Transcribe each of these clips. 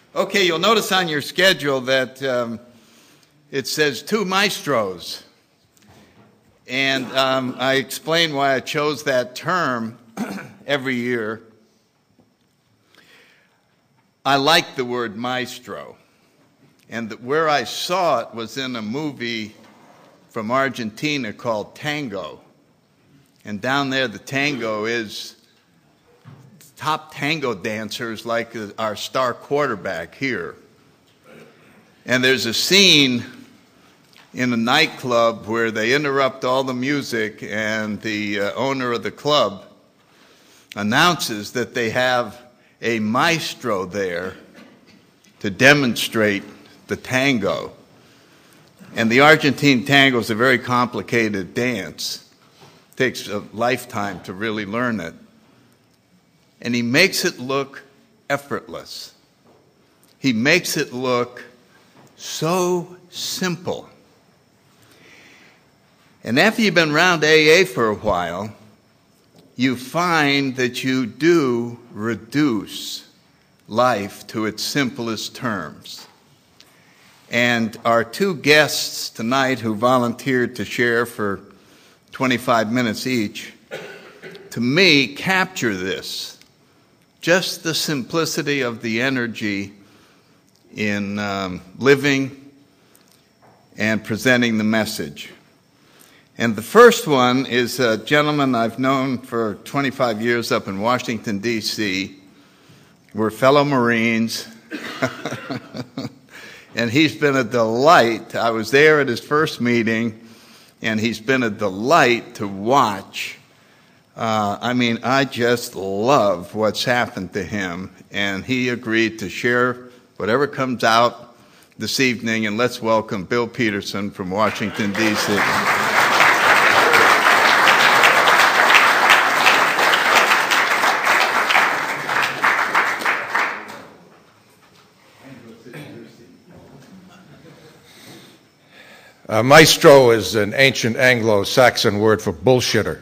Okay, you'll notice on your schedule that it says two maestros. And I explain why I chose that term every year. I like the word maestro. And where I saw it was in a movie from Argentina called Tango. And down there, the tango is top tango dancers like our star quarterback here. And there's a scene in a nightclub where they interrupt all the music and the owner of the club announces that they have a maestro there to demonstrate the tango. And the Argentine tango is a very complicated dance. It takes a lifetime to really learn it. And he makes it look effortless. He makes it look so simple. And after you've been around AA for a while, you find that you do reduce life to its simplest terms. And our two guests tonight who volunteered to share for 25 minutes each, to me, capture this. Just the simplicity of the energy in living and presenting the message. And the first one is a gentleman I've known for 25 years up in Washington, D.C. We're fellow Marines. And he's been a delight. I was there at his first meeting, and he's been a delight to watch. I just love what's happened to him. And he agreed to share whatever comes out this evening. And let's welcome Bill Peterson from Washington, D.C. Maestro is an ancient Anglo-Saxon word for bullshitter.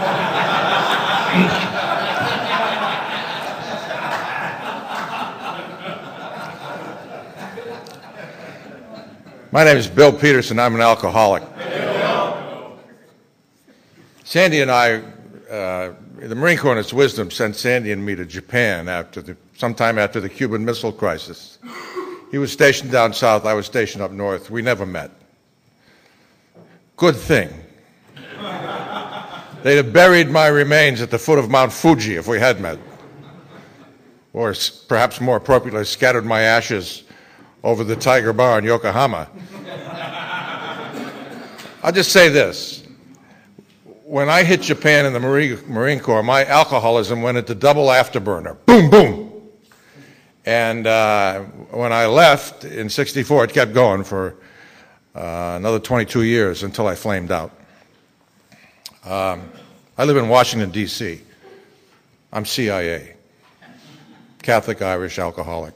My name is Bill Peterson. I'm an alcoholic. Sandy and I, the Marine Corps in its wisdom sent Sandy and me to Japan sometime after the Cuban Missile Crisis. He was stationed down south. I was stationed up north. We never met. Good thing. They'd have buried my remains at the foot of Mount Fuji if we had met. Or perhaps more appropriately, scattered my ashes over the Tiger Bar in Yokohama. I'll just say this. When I hit Japan in the Marine Corps, my alcoholism went into double afterburner. Boom, boom. And when I left in '64, it kept going for another 22 years until I flamed out. I live in Washington, D.C. I'm CIA. Catholic Irish alcoholic.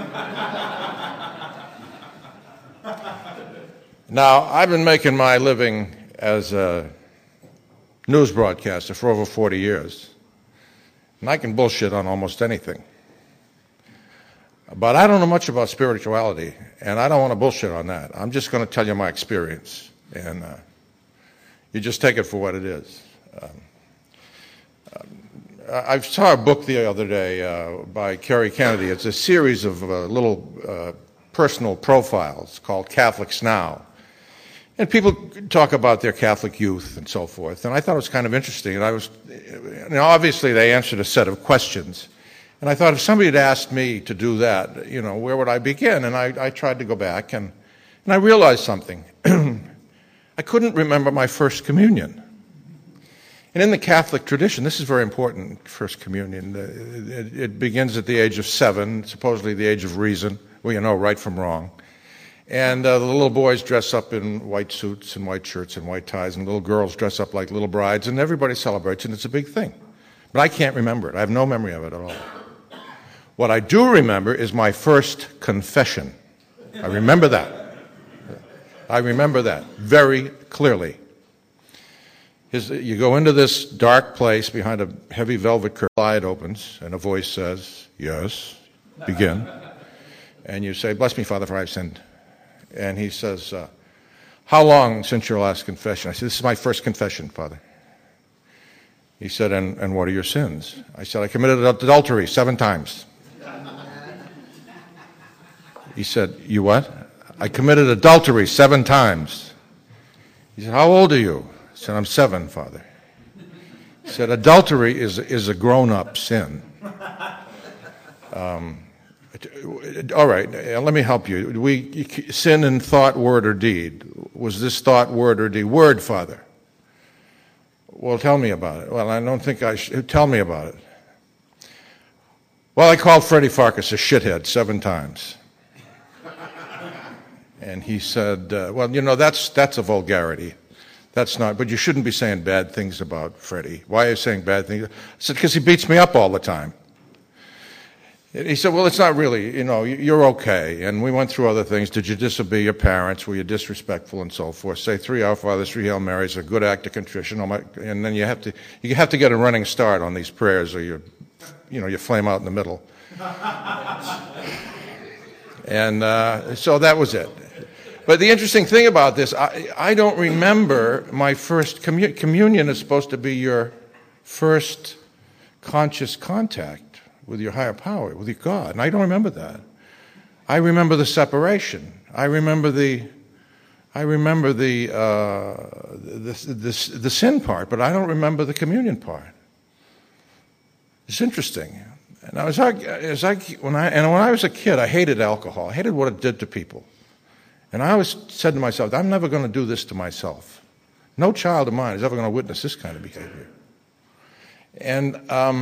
Now, I've been making my living as a news broadcaster for over 40 years. And I can bullshit on almost anything. But I don't know much about spirituality, and I don't want to bullshit on that. I'm just going to tell you my experience, and you just take it for what it is. I saw a book the other day by Kerry Kennedy. It's a series of little personal profiles called Catholics Now. And people talk about their Catholic youth and so forth, and I thought it was kind of interesting. And obviously they answered a set of questions. And I thought if somebody had asked me to do that, where would I begin? And I tried to go back, and I realized something. I couldn't remember my first communion. And in the Catholic tradition, this is very important, First Communion. It begins at the age of 7, supposedly the age of reason, where you know right from wrong. And the little boys dress up in white suits and white shirts and white ties, and little girls dress up like little brides, and everybody celebrates, and it's a big thing. But I can't remember it. I have no memory of it at all. What I do remember is my first confession. I remember that. I remember that very clearly. You go into this dark place behind a heavy velvet curtain, the light opens, and a voice says, "Yes, begin." and you say, "Bless me, Father, for I've sinned." And he says, "How long since your last confession?" I said, "This is my first confession, Father." He said, and what are your sins?" I said, "I committed adultery 7 times. He said, "You what?" "I committed adultery 7 times. He said, "How old are you?" I said, "I'm 7, Father." He said, "Adultery is a grown-up sin." All right, let me help you. We sin in thought, word, or deed. Was this thought, word, or deed? Word, Father. Well, tell me about it. Well, I don't think I should. Tell me about it. Well, I called Freddie Farkas a shithead 7 times. And he said, well, that's a vulgarity. That's not, but you shouldn't be saying bad things about Freddie. Why are you saying bad things? I said, because he beats me up all the time. He said, well, it's not really, you're okay. And we went through other things. Did you disobey your parents? Were you disrespectful and so forth? Say 3 Our Fathers, 3 Hail Marys, a good act of contrition. And then you have to get a running start on these prayers or you flame out in the middle. And so that was it. But the interesting thing about this, I don't remember my first communion is supposed to be your first conscious contact with your higher power, with your God. And I don't remember that. I remember the separation. I remember the sin part, but I don't remember the communion part. It's interesting. And when I was a kid, I hated alcohol. I hated what it did to people. And I always said to myself, I'm never going to do this to myself. No child of mine is ever going to witness this kind of behavior. And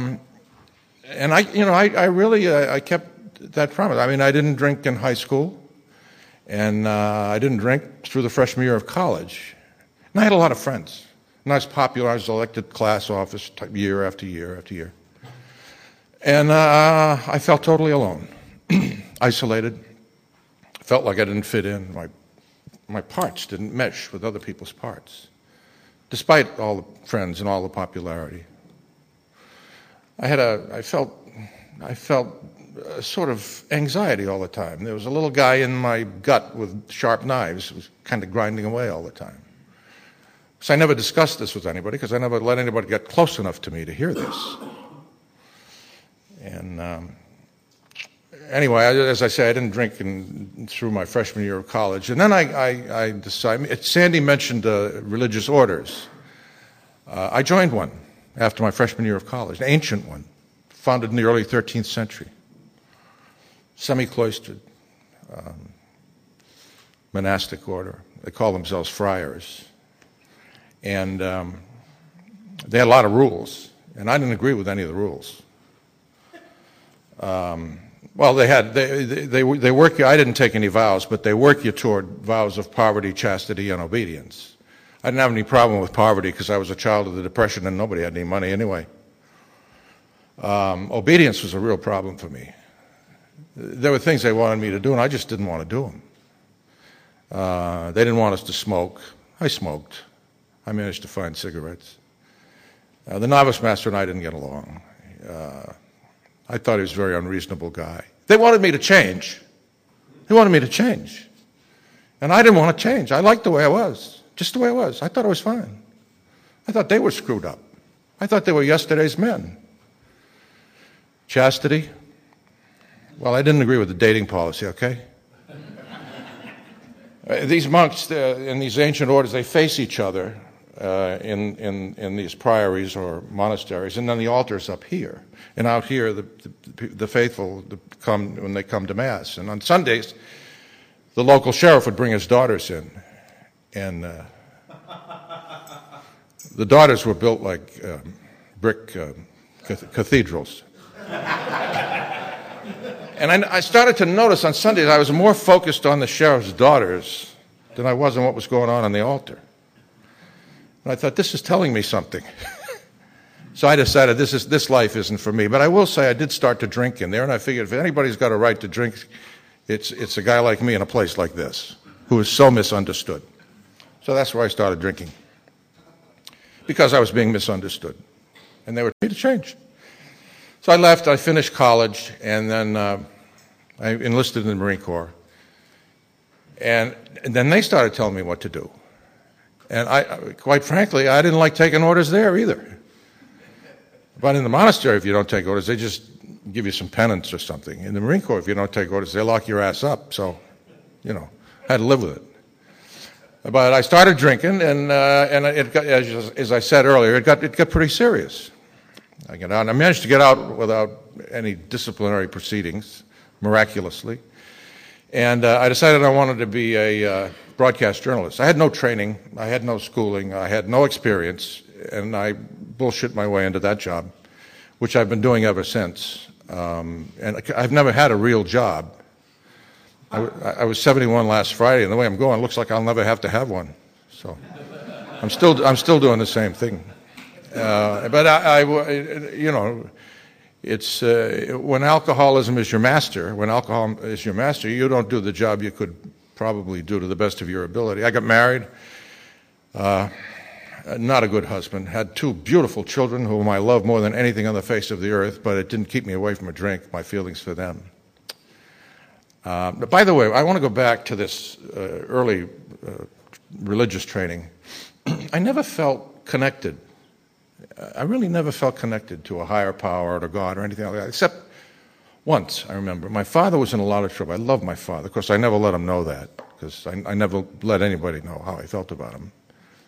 I really kept that promise. I mean, I didn't drink in high school, and I didn't drink through the freshman year of college. And I had a lot of friends. And I was popular. I was elected class office year after year after year. And I felt totally alone, isolated. Felt like I didn't fit in. My parts didn't mesh with other people's parts, despite all the friends and all the popularity. I felt a sort of anxiety all the time. There was a little guy in my gut with sharp knives who was kind of grinding away all the time. So I never discussed this with anybody because I never let anybody get close enough to me to hear this. And anyway, as I say, I didn't drink through my freshman year of college. And then I decided, Sandy mentioned religious orders. I joined one after my freshman year of college, an ancient one, founded in the early 13th century, semi-cloistered monastic order. They call themselves friars. And they had a lot of rules, and I didn't agree with any of the rules. Well, they work you. I didn't take any vows, but they work you toward vows of poverty, chastity, and obedience. I didn't have any problem with poverty because I was a child of the Depression and nobody had any money anyway. Obedience was a real problem for me. There were things they wanted me to do, and I just didn't want to do them. They didn't want us to smoke. I smoked. I managed to find cigarettes. The novice master and I didn't get along. I thought he was a very unreasonable guy. They wanted me to change. They wanted me to change. And I didn't want to change. I liked the way I was, just the way I was. I thought I was fine. I thought they were screwed up. I thought they were yesterday's men. Chastity? Well, I didn't agree with the dating policy, okay? These monks in these ancient orders, they face each other in these priories or monasteries, and then the altar's up here. And out here, the faithful come when they come to Mass. And on Sundays, the local sheriff would bring his daughters in. And the daughters were built like brick cathedrals. And I started to notice on Sundays I was more focused on the sheriff's daughters than I was on what was going on the altar. And I thought, this is telling me something. So I decided this life isn't for me. But I will say I did start to drink in there, and I figured if anybody's got a right to drink, it's a guy like me in a place like this, who is so misunderstood. So that's where I started drinking, because I was being misunderstood. And they were telling me to change. So I left, I finished college, and then I enlisted in the Marine Corps. And then they started telling me what to do. And quite frankly, I didn't like taking orders there either. But in the monastery, if you don't take orders, they just give you some penance or something. In the Marine Corps, if you don't take orders, they lock your ass up. So, I had to live with it. But I started drinking, and it got, as I said earlier, it got pretty serious. I managed to get out without any disciplinary proceedings, miraculously. And I decided I wanted to be a broadcast journalist. I had no training, I had no schooling, I had no experience, and I bullshit my way into that job, which I've been doing ever since. And I've never had a real job. I was 71 last Friday, and the way I'm going, it looks like I'll never have to have one. So I'm still doing the same thing. But it's when alcoholism is your master. When alcohol is your master, you don't do the job you could probably do to the best of your ability. I got married. Not a good husband. Had 2 beautiful children whom I love more than anything on the face of the earth, but it didn't keep me away from a drink, my feelings for them. By the way, I want to go back to this early religious training. I never felt connected. I really never felt connected to a higher power or to God or anything like that, except once, I remember. My father was in a lot of trouble. I loved my father. Of course, I never let him know that, because I never let anybody know how I felt about him.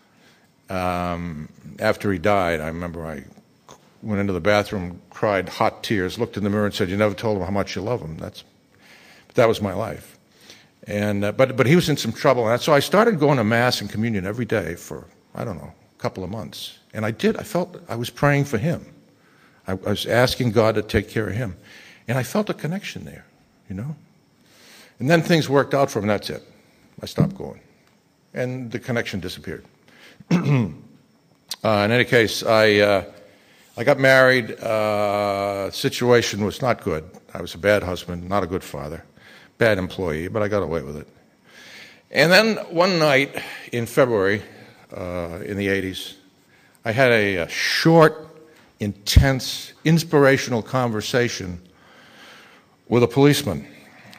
After he died, I remember I went into the bathroom, cried hot tears, looked in the mirror and said, "You never told him how much you love him." That was my life. And but he was in some trouble. And so I started going to Mass and communion every day for, I don't know, a couple of months. And I felt I was praying for him. I was asking God to take care of him. And I felt a connection there, And then things worked out for him, and that's it. I stopped going. And the connection disappeared. In any case, I got married. Situation was not good. I was a bad husband, not a good father, bad employee, but I got away with it. And then one night in February, in the 80s, I had a short, intense, inspirational conversation with a policeman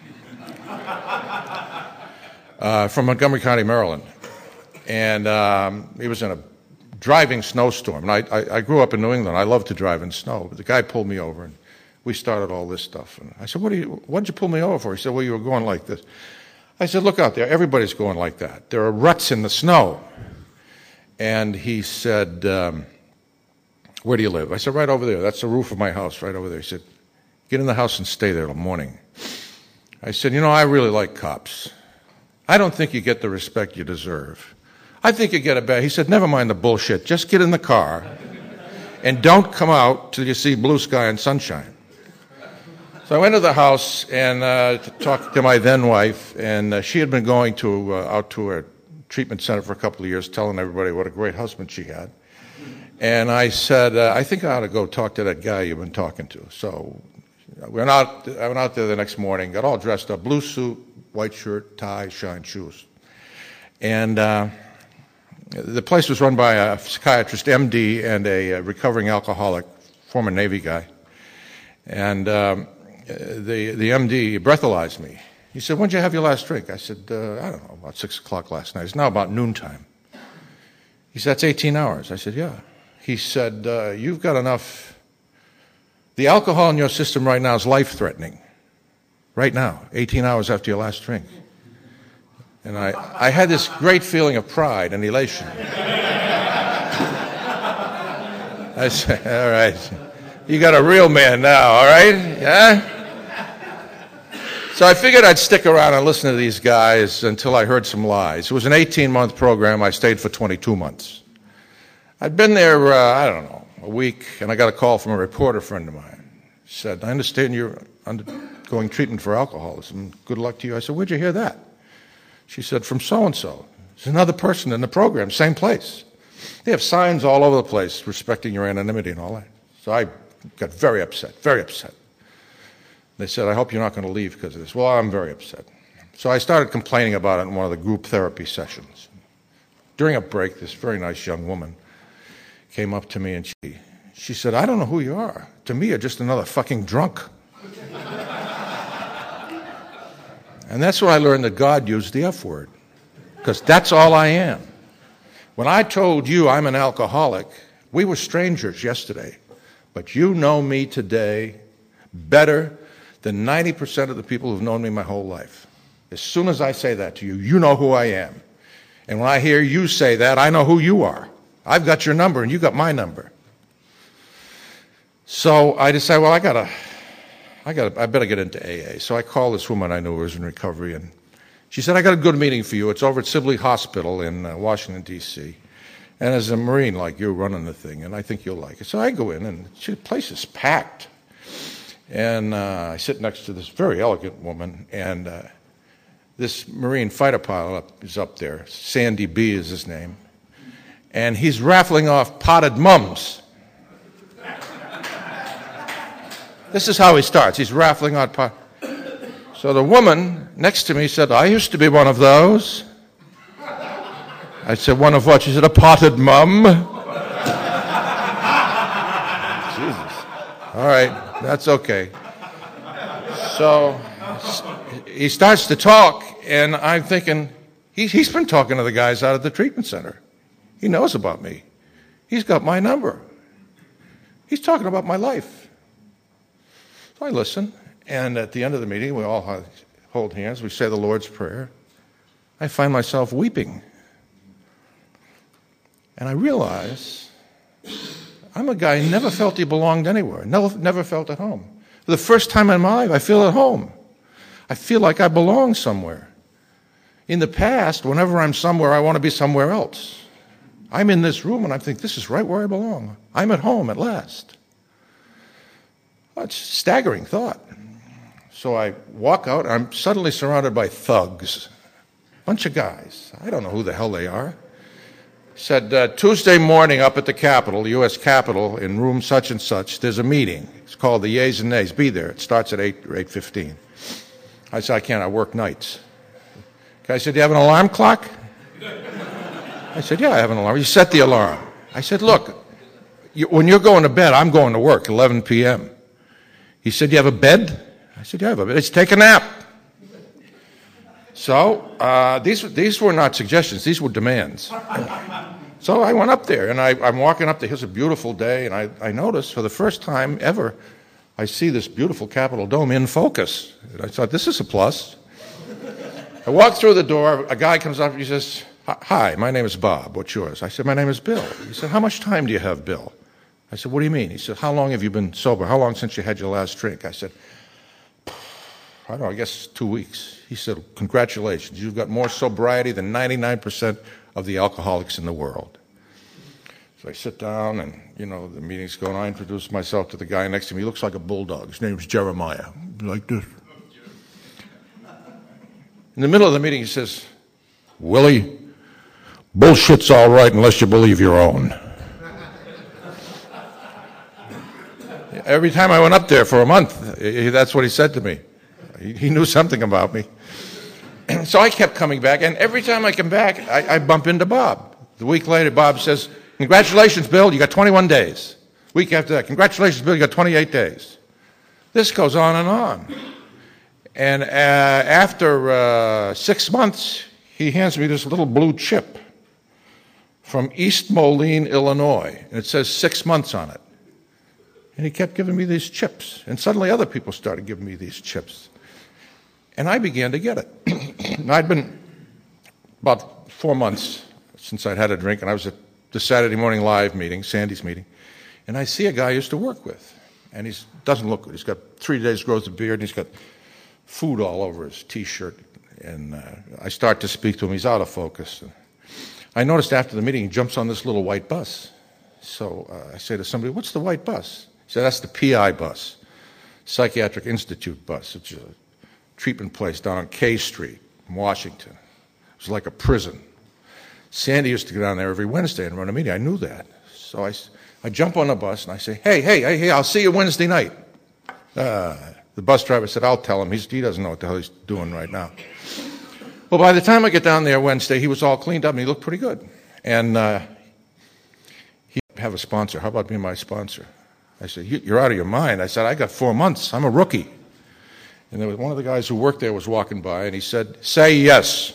from Montgomery County, Maryland. And he was in a driving snowstorm. And I grew up in New England. I love to drive in snow. But the guy pulled me over, and we started all this stuff. And I said, what did you pull me over for? He said, well, you were going like this. I said, look out there. Everybody's going like that. There are ruts in the snow. And he said, where do you live? I said, right over there. That's the roof of my house, right over there. He said, get in the house and stay there till morning. I said, I really like cops. I don't think you get the respect you deserve. I think you get a bad. He said, never mind the bullshit. Just get in the car and don't come out till you see blue sky and sunshine. So I went to the house and talked to my then wife, and she had been going out to a treatment center for a couple of years, telling everybody what a great husband she had. And I said, I think I ought to go talk to that guy you've been talking to. So I went out there the next morning, got all dressed up, blue suit, white shirt, tie, shine shoes. And the place was run by a psychiatrist, MD, and a recovering alcoholic, former Navy guy. And the MD breathalyzed me. He said, when did you have your last drink? I said, I don't know, about 6 o'clock last night. It's now about noontime. He said, that's 18 hours. I said, yeah. He said, you've got enough. The alcohol in your system right now is life-threatening. Right now, 18 hours after your last drink. And I had this great feeling of pride and elation. I said, all right, you got a real man now, all right? Yeah? So I figured I'd stick around and listen to these guys until I heard some lies. It was an 18-month program. I stayed for 22 months. I'd been there, I don't know, a week, and I got a call from a reporter friend of mine. He said, I understand you're undergoing treatment for alcoholism. Good luck to you. I said, where'd you hear that? She said, from so-and-so. There's another person in the program, same place. They have signs all over the place respecting your anonymity and all that. So I got very upset, very upset. They said, I hope you're not going to leave because of this. Well, I'm very upset. So I started complaining about it in one of the group therapy sessions. During a break, this very nice young woman came up to me and she said, I don't know who you are. To me, you're just another fucking drunk. And that's when I learned that God used the F word, because that's all I am. When I told you I'm an alcoholic, we were strangers yesterday, but you know me today better than 90% of the people who've known me my whole life. As soon as I say that to you, you know who I am. And when I hear you say that, I know who you are. I've got your number and you got my number. So I decided, well, I better get into AA. So I called this woman I knew who was in recovery, and she said, I got a good meeting for you. It's over at Sibley Hospital in Washington, D.C. And as a Marine like you running the thing, and I think you'll like it. So I go in, and the place is packed. And I sit next to this very elegant woman, and this Marine fighter pilot is up there. Sandy B is his name. And he's raffling off potted mums. This is how he starts. He's raffling out pot. So the woman next to me said, I used to be one of those. I said, one of what? She said, a potted mum. Jesus. All right, that's okay. So he starts to talk, and I'm thinking, he's been talking to the guys out at the treatment center. He knows about me. He's got my number. He's talking about my life. So I listen, and at the end of the meeting, we all hold hands, we say the Lord's Prayer. I find myself weeping. And I realize I'm a guy who never felt he belonged anywhere, never felt at home. For the first time in my life, I feel at home. I feel like I belong somewhere. In the past, whenever I'm somewhere, I want to be somewhere else. I'm in this room, and I think, this is right where I belong. I'm at home at last. Well, it's a staggering thought. So I walk out, and I'm suddenly surrounded by thugs. Bunch of guys. I don't know who the hell they are. Said, Tuesday morning up at the Capitol, the U.S. Capitol, in room such and such, there's a meeting. It's called the Yeas and Nays. Be there. It starts at 8 or 8:15. I said, I can't. I work nights. The guy said, do you have an alarm clock? I said, yeah, I have an alarm. You set the alarm. I said, look, when you're going to bed, I'm going to work, 11 p.m. He said, you have a bed? I said, yeah, I have a bed. Let's take a nap. So these were not suggestions. These were demands. So I went up there, and I'm walking up there. Here's a beautiful day, and I noticed for the first time ever, I see this beautiful Capitol Dome in focus. And I thought, this is a plus. I walk through the door. A guy comes up. He says, hi, my name is Bob. What's yours? I said, my name is Bill. He said, how much time do you have, Bill? I said, what do you mean? He said, how long have you been sober? How long since you had your last drink? I said, I don't know, I guess 2 weeks. He said, congratulations. You've got more sobriety than 99% of the alcoholics in the world. So I sit down, and, the meeting's going on. I introduce myself to the guy next to me. He looks like a bulldog. His name's Jeremiah. Like this. In the middle of the meeting, he says, Willie, bullshit's all right unless you believe your own. Every time I went up there for a month, that's what he said to me. He knew something about me. So I kept coming back, and every time I come back, I bump into Bob. The week later, Bob says, congratulations, Bill, you got 21 days. Week after that, congratulations, Bill, you got 28 days. This goes on and on. And after 6 months, he hands me this little blue chip from East Moline, Illinois, and it says 6 months on it. And he kept giving me these chips, and suddenly other people started giving me these chips. And I began to get it. I'd been about 4 months since I'd had a drink, and I was at the Saturday Morning Live meeting, Sandy's meeting, and I see a guy I used to work with, and he doesn't look good. He's got 3 days' growth of beard, and he's got food all over his T-shirt, and I start to speak to him. He's out of focus. And I noticed after the meeting, he jumps on this little white bus. So I say to somebody, what's the white bus? He said, that's the PI bus, Psychiatric Institute bus. It's a treatment place down on K Street in Washington. It was like a prison. Sandy used to go down there every Wednesday and run a meeting. I knew that. So I jump on the bus and I say, hey, I'll see you Wednesday night. The bus driver said, I'll tell him. He doesn't know what the hell he's doing right now. Well, by the time I get down there Wednesday, he was all cleaned up and he looked pretty good. And he have a sponsor. How about being my sponsor? I said, you're out of your mind. I said, I got 4 months. I'm a rookie. And there was one of the guys who worked there was walking by, and he said, "Say yes."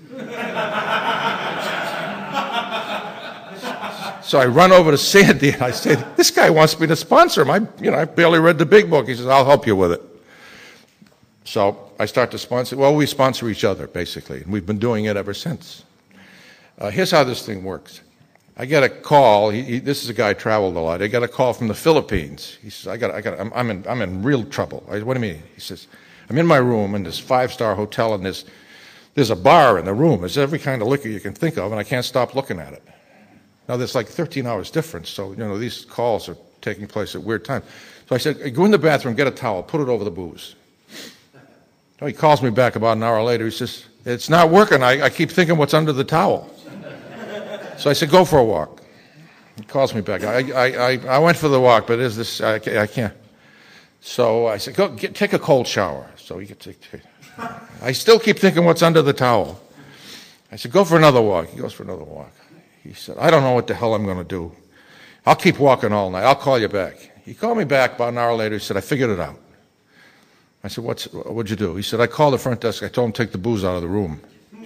So I run over to Sandy, and I say, "This guy wants me to sponsor him. I barely read the big book." He says, "I'll help you with it." So I start to sponsor. Well, we sponsor each other, basically, and we've been doing it ever since. Here's how this thing works. I get a call. This is a guy who traveled a lot. I got a call from the Philippines. He says, I'm in real trouble." What do you mean? He says, "I'm in my room in this 5-star hotel, and there's a bar in the room. There's every kind of liquor you can think of, and I can't stop looking at it." Now, there's like 13 hours difference, so, these calls are taking place at weird times. So I said, "Go in the bathroom, get a towel, put it over the booze." So he calls me back about an hour later. He says, "It's not working. I keep thinking what's under the towel." So I said, "Go for a walk." He calls me back. I went for the walk, but I can't. So I said, take a cold shower. So he gets. I still keep thinking what's under the towel. I said, "Go for another walk." He goes for another walk. He said, "I don't know what the hell I'm going to do. I'll keep walking all night. I'll call you back." He called me back about an hour later. He said, "I figured it out." I said, "What'd you do?" He said, "I called the front desk. I told him to take the booze out of the room."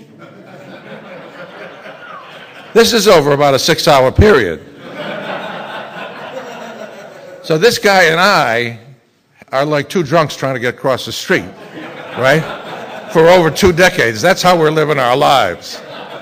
This is over about a 6-hour period. So this guy and I are like two drunks trying to get across the street, right? For over 2 decades. That's how we're living our lives.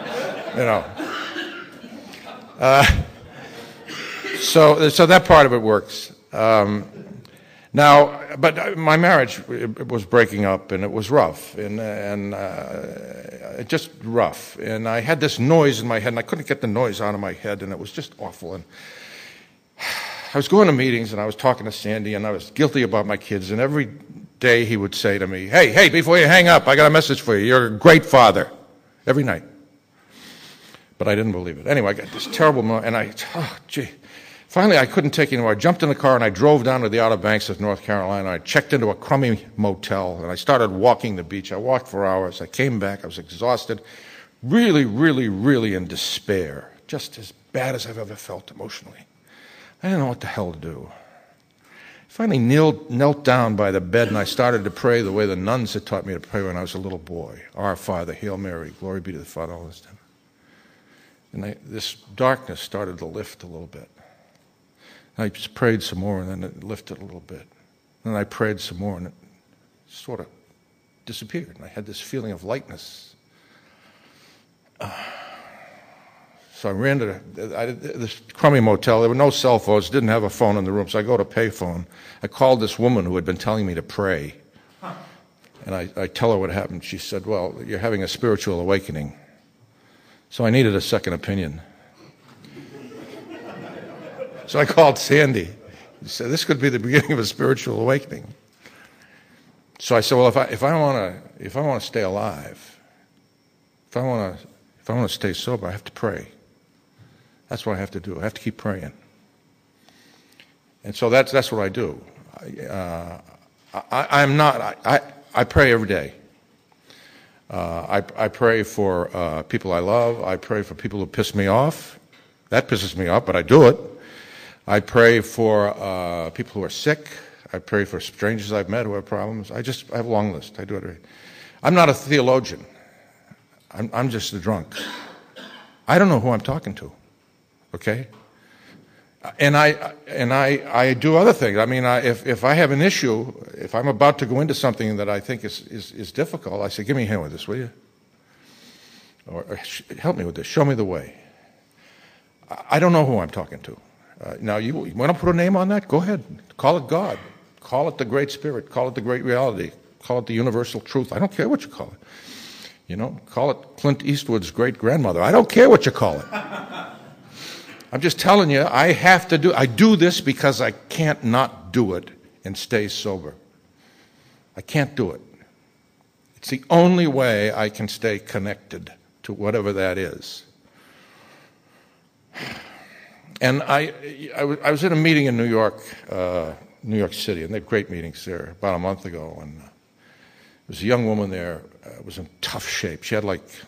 So that part of it works. Now, but my marriage was breaking up, and it was rough, and just rough. And I had this noise in my head, and I couldn't get the noise out of my head, and it was just awful. And I was going to meetings, and I was talking to Sandy, and I was guilty about my kids. And every day he would say to me, hey, before you hang up, I got a message for you. You're a great father. Every night. But I didn't believe it. Anyway, I got this terrible moment, and finally, I couldn't take it anymore. I jumped in the car and I drove down to the Outer Banks of North Carolina. I checked into a crummy motel and I started walking the beach. I walked for hours. I came back. I was exhausted, really, really, really in despair, just as bad as I've ever felt emotionally. I didn't know what the hell to do. I finally knelt down by the bed and I started to pray the way the nuns had taught me to pray when I was a little boy. Our Father, Hail Mary, glory be to the Father, all this time. And this darkness started to lift a little bit. I just prayed some more, and then it lifted a little bit. Then I prayed some more, and it sort of disappeared. And I had this feeling of lightness. So I ran to this crummy motel. There were no cell phones, didn't have a phone in the room, so I go to payphone. I called this woman who had been telling me to pray. And I tell her what happened. She said, "Well, you're having a spiritual awakening." So I needed a second opinion. So I called Sandy. He said, "This could be the beginning of a spiritual awakening." So I said, "Well, if I want to stay alive, if I want to stay sober, I have to pray. That's what I have to do. I have to keep praying." And so that's what I do. I pray every day. I pray for people I love. I pray for people who piss me off. That pisses me off, but I do it. I pray for people who are sick. I pray for strangers I've met who have problems. I have a long list. I do it. I'm not a theologian. I'm just a drunk. I don't know who I'm talking to. Okay? And I do other things. I mean, if I have an issue, if I'm about to go into something that I think is difficult, I say, "Give me a hand with this, will you? Or help me with this. Show me the way." I don't know who I'm talking to. Now, you want to put a name on that? Go ahead. Call it God. Call it the Great Spirit. Call it the Great Reality. Call it the universal truth. I don't care what you call it. Call it Clint Eastwood's great-grandmother. I don't care what you call it. I'm just telling you, I do this because I can't not do it and stay sober. I can't do it. It's the only way I can stay connected to whatever that is. And I was in a meeting in New York City, and they have great meetings there about a month ago, and there was a young woman there, was in tough shape. She had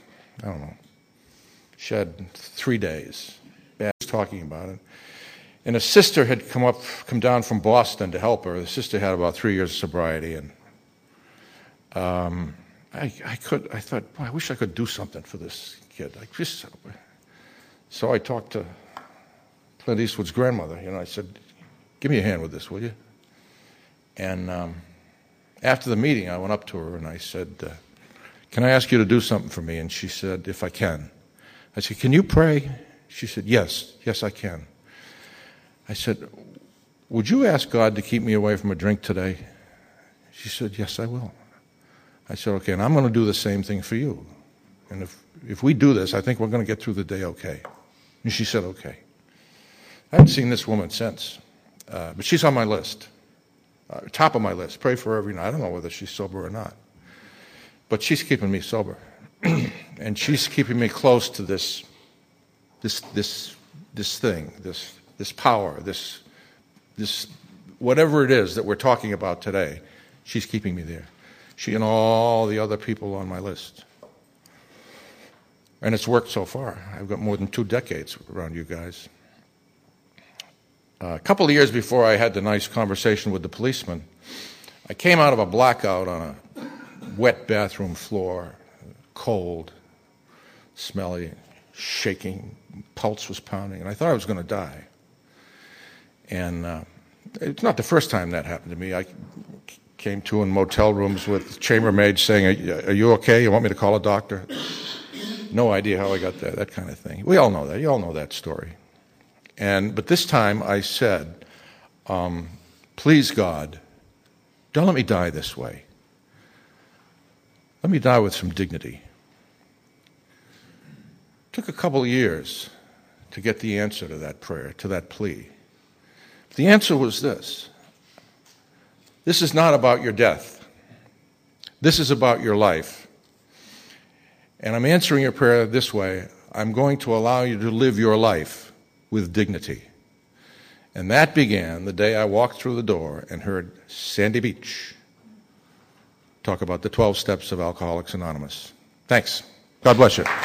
she had 3 days. Bad talking about it. And a sister had come down from Boston to help her. The sister had about 3 years of sobriety, and I thought, boy, I wish I could do something for this kid. So I talked to Clint Eastwood's grandmother. I said, give me a hand with this, will you? And after the meeting, I went up to her and I said, can I ask you to do something for me? And she said, if I can. I said, can you pray? She said, yes, I can. I said, would you ask God to keep me away from a drink today? She said, yes, I will. I said, okay, and I'm going to do the same thing for you. And if we do this, I think we're going to get through the day okay. And she said, okay. I haven't seen this woman since, but she's on my list, top of my list. Pray for her every night. I don't know whether she's sober or not, but she's keeping me sober, and she's keeping me close to this thing, this power, this whatever it is that we're talking about today. She's keeping me there. She and all the other people on my list. And it's worked so far. I've got more than 2 decades around you guys. A couple of years before I had the nice conversation with the policeman, I came out of a blackout on a wet bathroom floor, cold, smelly, shaking, pulse was pounding, and I thought I was going to die. And it's not the first time that happened to me. I came to in motel rooms with chambermaids saying, are you okay? You want me to call a doctor? No idea how I got there, that kind of thing. We all know that. You all know that story. But this time I said, please, God, don't let me die this way. Let me die with some dignity. It took a couple of years to get the answer to that prayer, to that plea. The answer was this. This is not about your death. This is about your life. And I'm answering your prayer this way. I'm going to allow you to live your life with dignity. And that began the day I walked through the door and heard Sandy Beach talk about the 12 steps of Alcoholics Anonymous. Thanks. God bless you.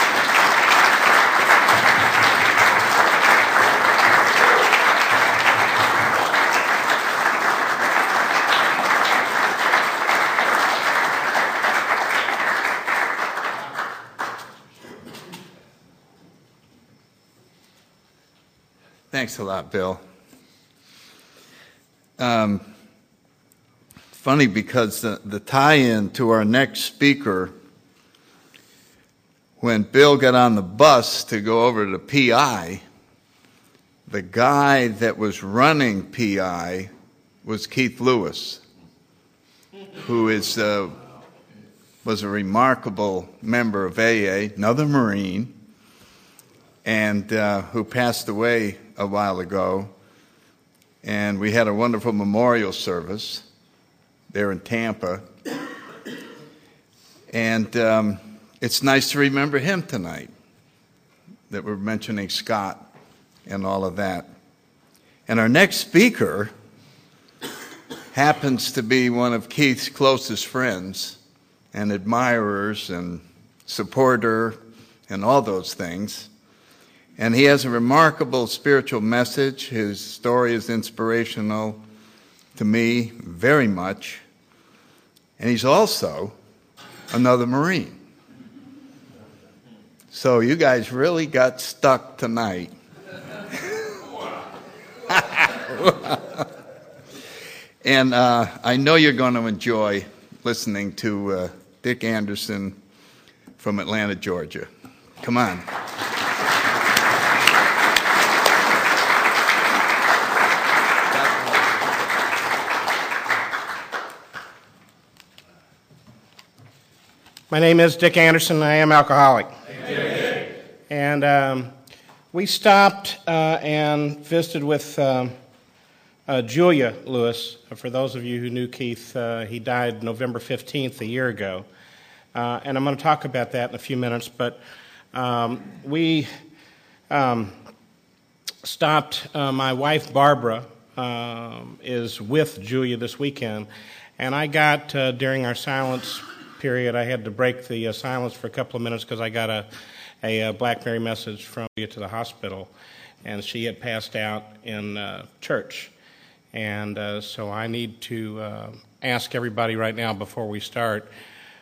Thanks a lot, Bill. Funny because the tie-in to our next speaker, when Bill got on the bus to go over to PI, the guy that was running PI was Keith Lewis, who was a remarkable member of AA, another Marine, and who passed away a while ago. And we had a wonderful memorial service there in Tampa. And it's nice to remember him tonight, that we're mentioning Scott and all of that. And our next speaker happens to be one of Keith's closest friends and admirers and supporter and all those things. And he has a remarkable spiritual message. His story is inspirational to me very much. And he's also another Marine. So you guys really got stuck tonight. And I know you're going to enjoy listening to Dick Anderson from Atlanta, Georgia. Come on. My name is Dick Anderson. I am alcoholic. And we stopped and visited with Julia Lewis. For those of you who knew Keith, he died November 15th, a year ago. And I'm going to talk about that in a few minutes. But we stopped. My wife, Barbara, is with Julia this weekend. And I got, during our silence period, I had to break the silence for a couple of minutes because I got a BlackBerry message from you to the hospital, and she had passed out in church. And so I need to ask everybody right now before we start.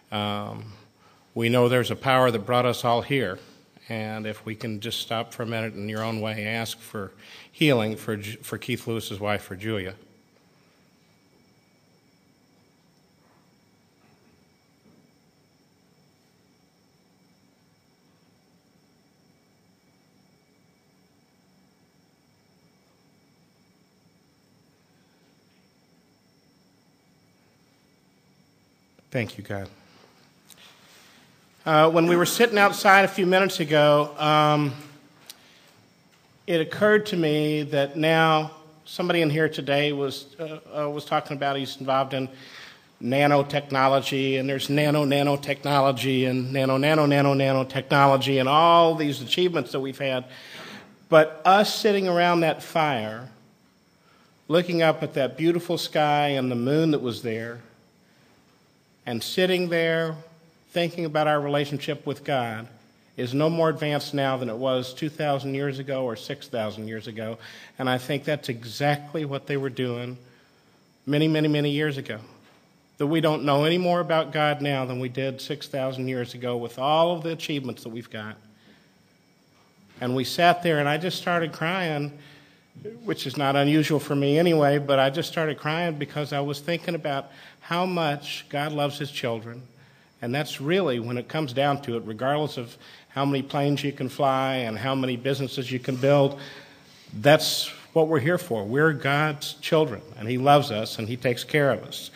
We know there's a power that brought us all here, and if we can just stop for a minute in your own way, ask for healing for Keith Lewis's wife, for Julia. Thank you, God. When we were sitting outside a few minutes ago, it occurred to me that now somebody in here today was talking about he's involved in nanotechnology, and there's nanotechnology and nanotechnology and all these achievements that we've had. But us sitting around that fire, looking up at that beautiful sky and the moon that was there, and sitting there thinking about our relationship with God is no more advanced now than it was 2,000 years ago or 6,000 years ago. And I think that's exactly what they were doing many, many, many years ago. That we don't know any more about God now than we did 6,000 years ago with all of the achievements that we've got. And we sat there and I just started crying, which is not unusual for me anyway, but I just started crying because I was thinking about how much God loves his children. And that's really, when it comes down to it, regardless of how many planes you can fly and how many businesses you can build, that's what we're here for. We're God's children, and he loves us, and he takes care of us.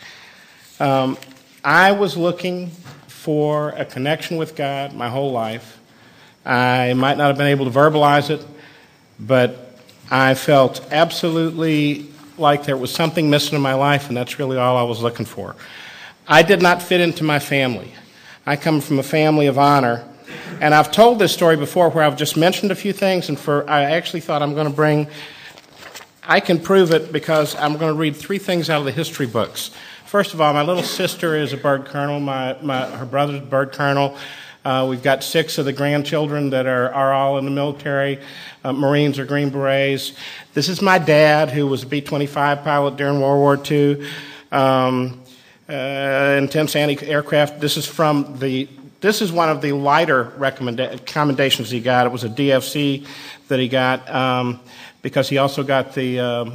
I was looking for a connection with God my whole life. I might not have been able to verbalize it, but I felt absolutely like there was something missing in my life, and that's really all I was looking for. I did not fit into my family. I come from a family of honor, and I've told this story before where I've just mentioned a few things, and I actually thought I can prove it because I'm going to read 3 things out of the history books. First of all, my little sister is a bird colonel. Her brother's a bird colonel. We've got 6 of the grandchildren that are all in the military, Marines or Green Berets. This is my dad, who was a B-25 pilot during World War II, intense anti-aircraft. This is one of the lighter commendations he got. It was a DFC that he got because he also got the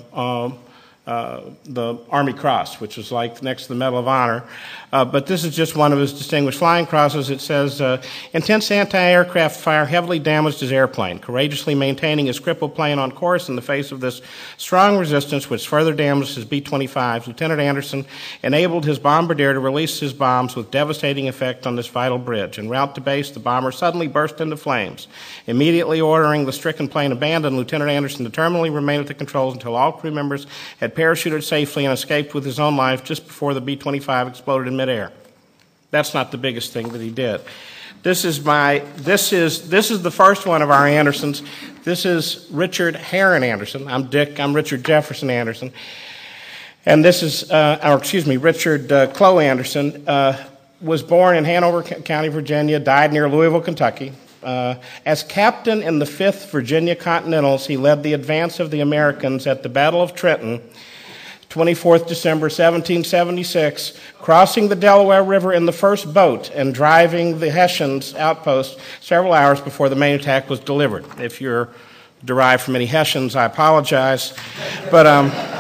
Army Cross, which is like next to the Medal of Honor. But this is just one of his distinguished flying crosses. It says, intense anti-aircraft fire heavily damaged his airplane, courageously maintaining his crippled plane on course in the face of this strong resistance, which further damaged his B-25s. Lieutenant Anderson enabled his bombardier to release his bombs with devastating effect on this vital bridge. En route to base, the bomber suddenly burst into flames. Immediately ordering the stricken plane abandoned, Lieutenant Anderson determinedly remained at the controls until all crew members had parachuted safely and escaped with his own life just before the B-25 exploded in midair. That's not the biggest thing that he did. This is the first one of our Andersons. This is Richard Heron Anderson. I'm Dick. I'm Richard Jefferson Anderson. And this is, Richard Chloe Anderson, was born in Hanover County, Virginia, died near Louisville, Kentucky. As captain in the 5th Virginia Continentals, he led the advance of the Americans at the Battle of Trenton, 24th December 1776, crossing the Delaware River in the first boat and driving the Hessians' outpost several hours before the main attack was delivered. If you're derived from any Hessians, I apologize. But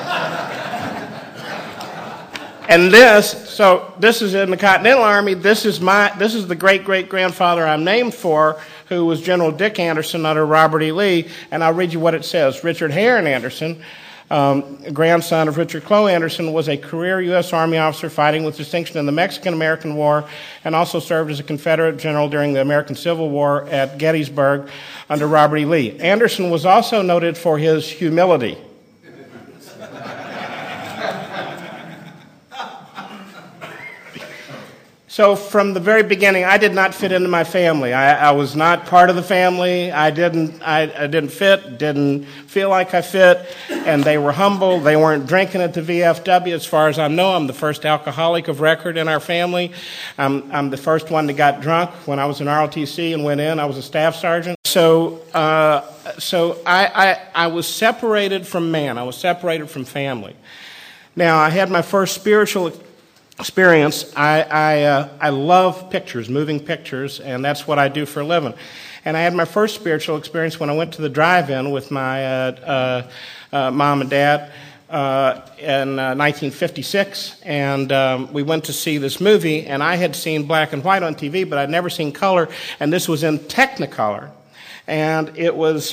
and this is in the Continental Army. This is the great-great-grandfather I'm named for, who was General Dick Anderson under Robert E. Lee, and I'll read you what it says. Richard Heron Anderson, grandson of Richard Chloe Anderson, was a career U.S. Army officer fighting with distinction in the Mexican-American War and also served as a Confederate general during the American Civil War at Gettysburg under Robert E. Lee. Anderson was also noted for his humility. So from the very beginning, I did not fit into my family. I was not part of the family. I didn't fit, didn't feel like I fit, and they were humble. They weren't drinking at the VFW. As far as I know, I'm the first alcoholic of record in our family. I'm the first one that got drunk when I was in ROTC and went in. I was a staff sergeant. So I was separated from man. I was separated from family. Now, I had my first spiritual experience, I love pictures, moving pictures, and that's what I do for a living. And I had my first spiritual experience when I went to the drive-in with my mom and dad in 1956, and we went to see this movie, and I had seen black and white on TV, but I'd never seen color, and this was in Technicolor. And it was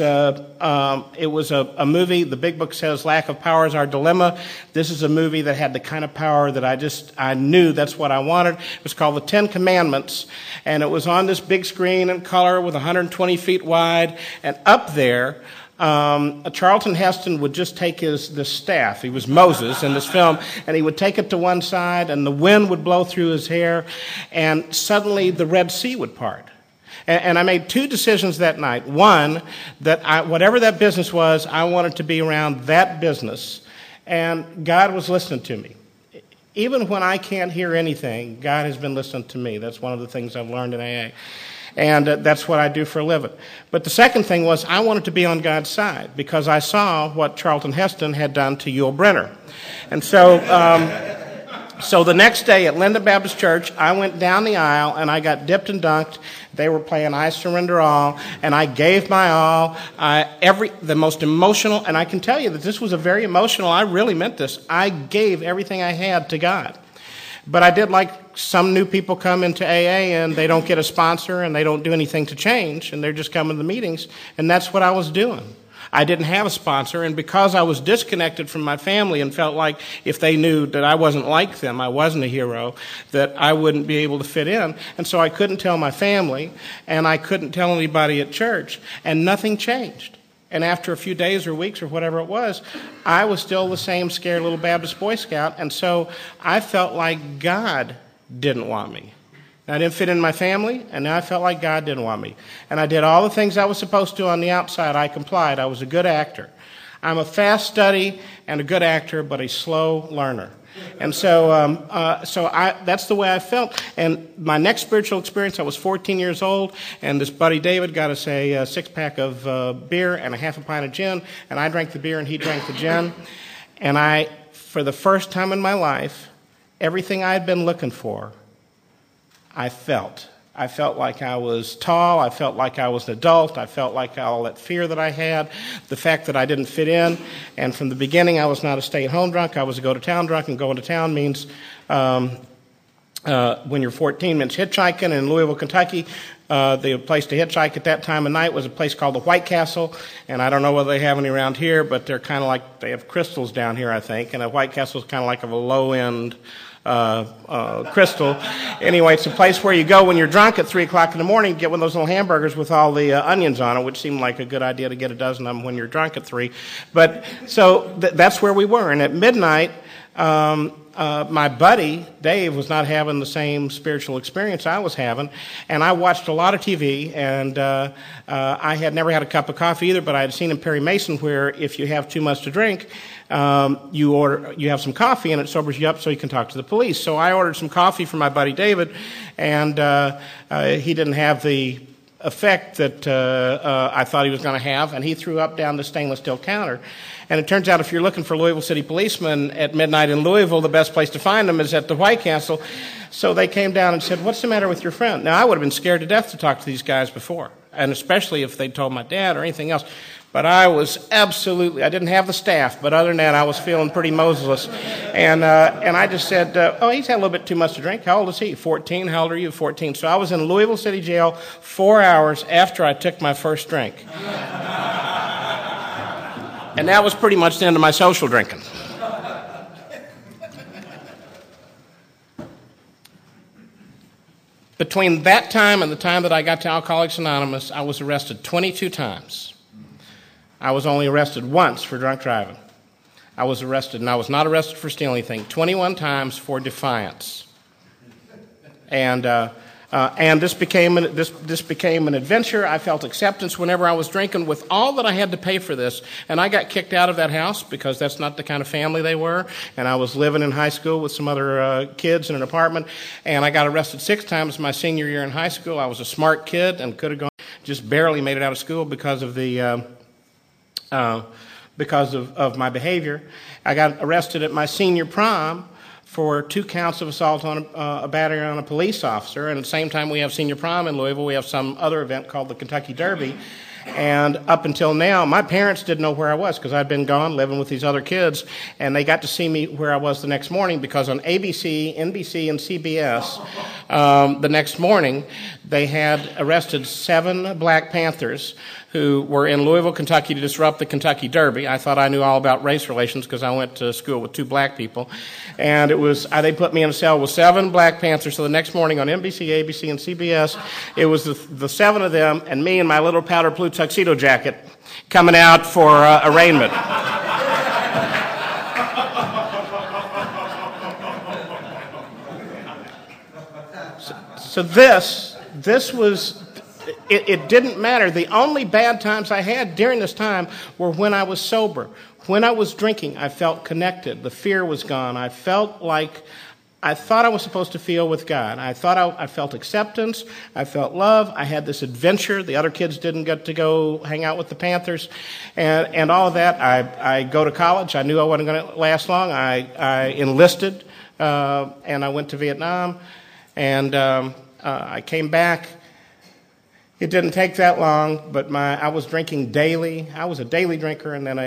a movie. The Big Book says lack of power is our dilemma. This is a movie that had the kind of power that I knew that's what I wanted. It was called The Ten Commandments, and it was on this big screen in color with 120 feet wide. And up there, Charlton Heston would just take the staff. He was Moses in this film, and he would take it to one side, and the wind would blow through his hair, and suddenly the Red Sea would part. And I made two decisions that night. One, that whatever that business was, I wanted to be around that business. And God was listening to me. Even when I can't hear anything, God has been listening to me. That's one of the things I've learned in AA. And that's what I do for a living. But the second thing was I wanted to be on God's side because I saw what Charlton Heston had done to Yul Brynner. And so... So the next day at Linden Baptist Church, I went down the aisle and I got dipped and dunked. They were playing I Surrender All, and I gave my all. The most emotional, and I can tell you that this was a very emotional, I really meant this. I gave everything I had to God. But I did like some new people come into AA and they don't get a sponsor and they don't do anything to change, and they're just coming to the meetings, and that's what I was doing. I didn't have a sponsor, and because I was disconnected from my family and felt like if they knew that I wasn't like them, I wasn't a hero, that I wouldn't be able to fit in. And so I couldn't tell my family, and I couldn't tell anybody at church, and nothing changed. And after a few days or weeks or whatever it was, I was still the same scared little Baptist Boy Scout, and so I felt like God didn't want me. I didn't fit in my family, and now I felt like God didn't want me. And I did all the things I was supposed to on the outside. I complied. I was a good actor. I'm a fast study and a good actor, but a slow learner. And so that's the way I felt. And my next spiritual experience, I was 14 years old, and this buddy David got us a six-pack of beer and a half a pint of gin, and I drank the beer and he drank the gin. And for the first time in my life, everything I had been looking for, I felt like I was tall. I felt like I was an adult. I felt like all that fear that I had, the fact that I didn't fit in. And from the beginning, I was not a stay-at-home drunk. I was a go-to-town drunk, and going to town means, when you're 14, means hitchhiking. In Louisville, Kentucky, the place to hitchhike at that time of night was a place called the White Castle. And I don't know whether they have any around here, but they're kind of like, they have crystals down here, I think. And a White Castle is kind of like a low-end Crystal. Anyway, it's a place where you go when you're drunk at 3 o'clock in the morning, get one of those little hamburgers with all the onions on it, which seemed like a good idea to get a dozen of them when you're drunk at 3. But so that's where we were. And at midnight, my buddy, Dave, was not having the same spiritual experience I was having, and I watched a lot of TV, and I had never had a cup of coffee either, but I had seen in Perry Mason where if you have too much to drink, you have some coffee and it sobers you up so you can talk to the police. So I ordered some coffee for my buddy David, and he didn't have the effect that I thought he was going to have, and he threw up down the stainless steel counter. And it turns out if you're looking for Louisville City policemen at midnight in Louisville, the best place to find them is at the White Castle. So they came down and said, "What's the matter with your friend?" Now, I would have been scared to death to talk to these guys before, and especially if they'd told my dad or anything else. But I was I didn't have the staff, but other than that, I was feeling pretty Moseless. And I just said, he's had a little bit too much to drink. How old is he? 14. How old are you? 14. So I was in Louisville City Jail 4 hours after I took my first drink. And that was pretty much the end of my social drinking. Between that time and the time that I got to Alcoholics Anonymous, I was arrested 22 times. I was only arrested once for drunk driving. I was arrested, and I was not arrested for stealing anything, 21 times for defiance. And this became an adventure. I felt acceptance whenever I was drinking with all that I had to pay for this. And I got kicked out of that house because that's not the kind of family they were. And I was living in high school with some other kids in an apartment. And I got arrested 6 times my senior year in high school. I was a smart kid and could have gone, just barely made it out of school because of my behavior. I got arrested at my senior prom for 2 counts of assault on a battery on a police officer. And at the same time we have senior prom in Louisville, we have some other event called the Kentucky Derby. And up until now, my parents didn't know where I was because I'd been gone living with these other kids, and they got to see me where I was the next morning because on ABC, NBC, and CBS the next morning, they had arrested 7 Black Panthers who were in Louisville, Kentucky to disrupt the Kentucky Derby. I thought I knew all about race relations because I went to school with 2 black people. And it was they put me in a cell with 7 Black Panthers. So the next morning on NBC, ABC, and CBS, it was the 7 of them and me in my little powder blue tuxedo jacket coming out for arraignment. So this was... It didn't matter. The only bad times I had during this time were when I was sober. When I was drinking, I felt connected. The fear was gone. I felt like I thought I was supposed to feel with God. I thought I felt acceptance. I felt love. I had this adventure. The other kids didn't get to go hang out with the Panthers. And all of that. I go to college. I knew I wasn't going to last long. I enlisted, and I went to Vietnam. And I came back. It didn't take that long, but I was drinking daily. I was a daily drinker and then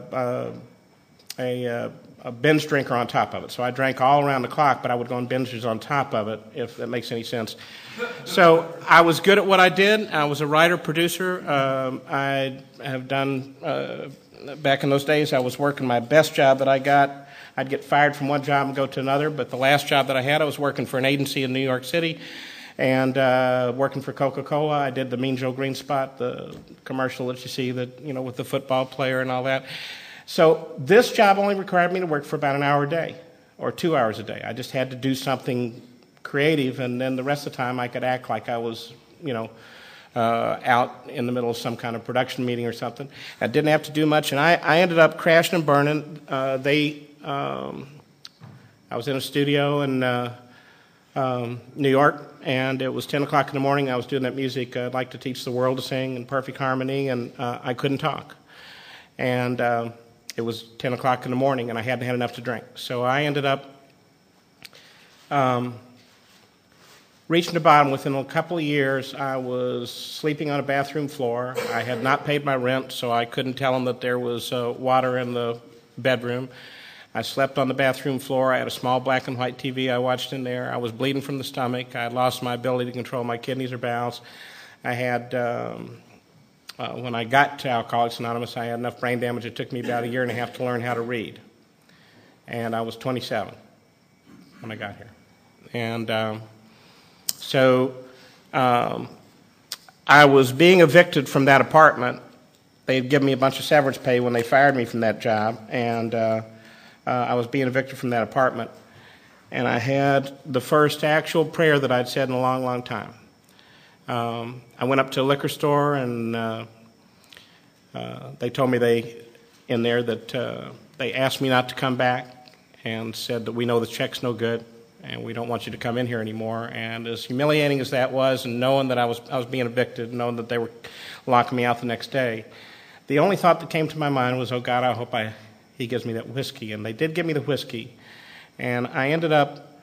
a binge drinker on top of it. So I drank all around the clock, but I would go on binges on top of it, if that makes any sense. So I was good at what I did. I was a writer, producer. I have done, back in those days, I was working my best job that I got. I'd get fired from one job and go to another, but the last job that I had, I was working for an agency in New York City. And working for Coca-Cola, I did the Mean Joe Green spot, the commercial that you see that, with the football player and all that. So this job only required me to work for about an hour a day or 2 hours a day. I just had to do something creative, and then the rest of the time I could act like I was, out in the middle of some kind of production meeting or something. I didn't have to do much, and I ended up crashing and burning. I was in a studio in New York, and it was 10 o'clock in the morning. I was doing that music I'd like to teach the world to sing in perfect harmony, and I couldn't talk. And it was 10 o'clock in the morning, and I hadn't had enough to drink. So I ended up reaching the bottom. Within a couple of years, I was sleeping on a bathroom floor. I had not paid my rent, so I couldn't tell them that there was water in the bedroom. I slept on the bathroom floor. I had a small black and white TV I watched in there. I was bleeding from the stomach. I had lost my ability to control my kidneys or bowels. I had, when I got to Alcoholics Anonymous, I had enough brain damage. It took me about 1.5 years to learn how to read. And I was 27 when I got here. And I was being evicted from that apartment. They had given me a bunch of severance pay when they fired me from that job. And I was being evicted from that apartment, and I had the first actual prayer that I'd said in a long, long time. I went up to a liquor store, and they told me they asked me not to come back and said that we know the check's no good, and we don't want you to come in here anymore. And as humiliating as that was, and knowing that I was being evicted, knowing that they were locking me out the next day, the only thought that came to my mind was, oh, God, I hope he gives me that whiskey. And they did give me the whiskey. And I ended up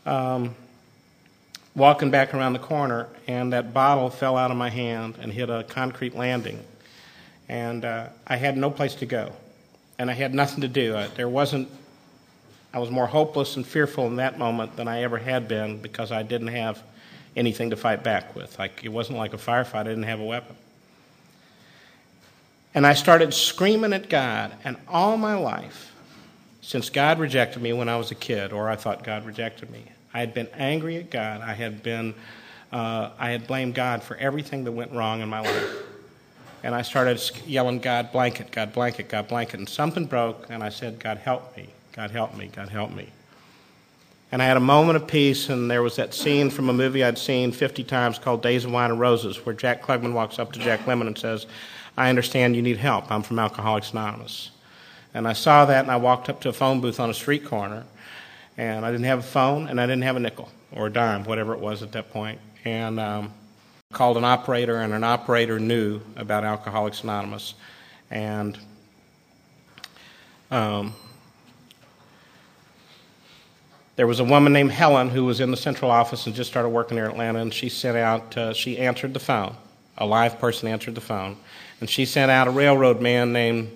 walking back around the corner, and that bottle fell out of my hand and hit a concrete landing. And I had no place to go. And I had nothing to do. I was more hopeless and fearful in that moment than I ever had been because I didn't have anything to fight back with. It wasn't like a firefight. I didn't have a weapon. And I started screaming at God, and all my life, since God rejected me when I was a kid, or I thought God rejected me, I had been angry at God. I had blamed God for everything that went wrong in my life. And I started yelling, God blanket, God blanket, God blanket, and something broke, and I said, God help me, God help me, God help me. And I had a moment of peace, and there was that scene from a movie I'd seen 50 times called Days of Wine and Roses, where Jack Klugman walks up to Jack Lemmon and says, I understand you need help. I'm from Alcoholics Anonymous. And I saw that, and I walked up to a phone booth on a street corner, and I didn't have a phone, and I didn't have a nickel or a dime, whatever it was at that point. And called an operator, and an operator knew about Alcoholics Anonymous. And There was a woman named Helen who was in the central office and just started working here in Atlanta, and she sent out, she answered the phone. A live person answered the phone. And she sent out a railroad man named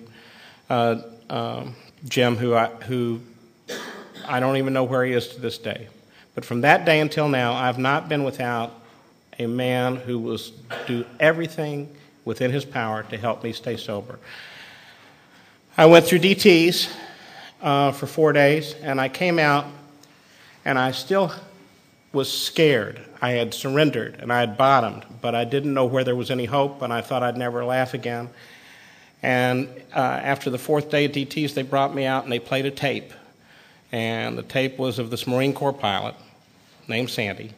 Jim, who I don't even know where he is to this day. But from that day until now, I've not been without a man who was do everything within his power to help me stay sober. I went through DTs for 4 days, and I came out, and I still was scared. I had surrendered, and I had bottomed, but I didn't know where there was any hope, and I thought I'd never laugh again. And after the 4th day of DTs, they brought me out, and they played a tape. And the tape was of this Marine Corps pilot named Sandy,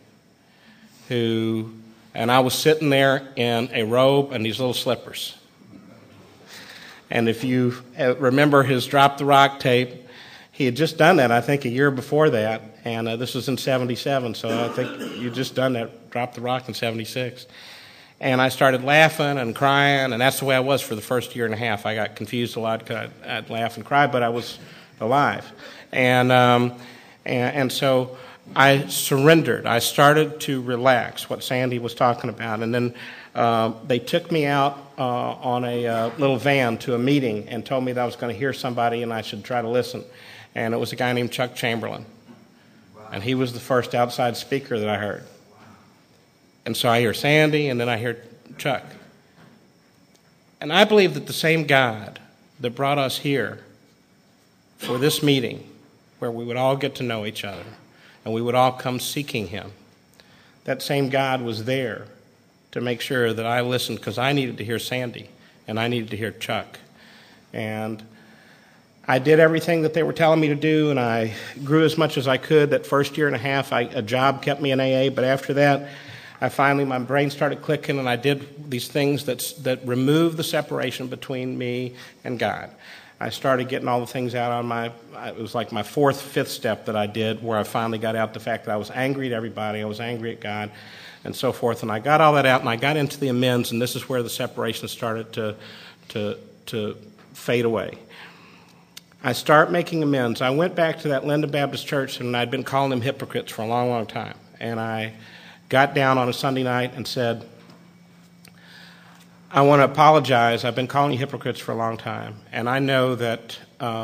and I was sitting there in a robe and these little slippers. And if you remember his Drop the Rock tape, he had just done that, I think, a year before that, and this was in 77, so I think you'd just done that, Drop the Rock, in 76. And I started laughing and crying, and that's the way I was for the first year and a half. I got confused a lot because I'd laugh and cry, but I was alive. And so I surrendered. I started to relax, what Sandy was talking about. And then they took me out on a little van to a meeting and told me that I was going to hear somebody and I should try to listen. And it was a guy named Chuck Chamberlain. And he was the first outside speaker that I heard. And so I hear Sandy, and then I hear Chuck. And I believe that the same God that brought us here for this meeting, where we would all get to know each other, and we would all come seeking him, that same God was there to make sure that I listened, because I needed to hear Sandy, and I needed to hear Chuck. And I did everything that they were telling me to do, and I grew as much as I could. That first year and a half, a job kept me in AA, but after that, my brain started clicking, and I did these things that removed the separation between me and God. I started getting all the things out on it was like my 4th, 5th step that I did, where I finally got out the fact that I was angry at everybody, I was angry at God, and so forth. And I got all that out, and I got into the amends, and this is where the separation started to fade away. I started making amends. I went back to that Linden Baptist Church, and I'd been calling them hypocrites for a long, long time. And I got down on a Sunday night and said, I want to apologize. I've been calling you hypocrites for a long time, and I know that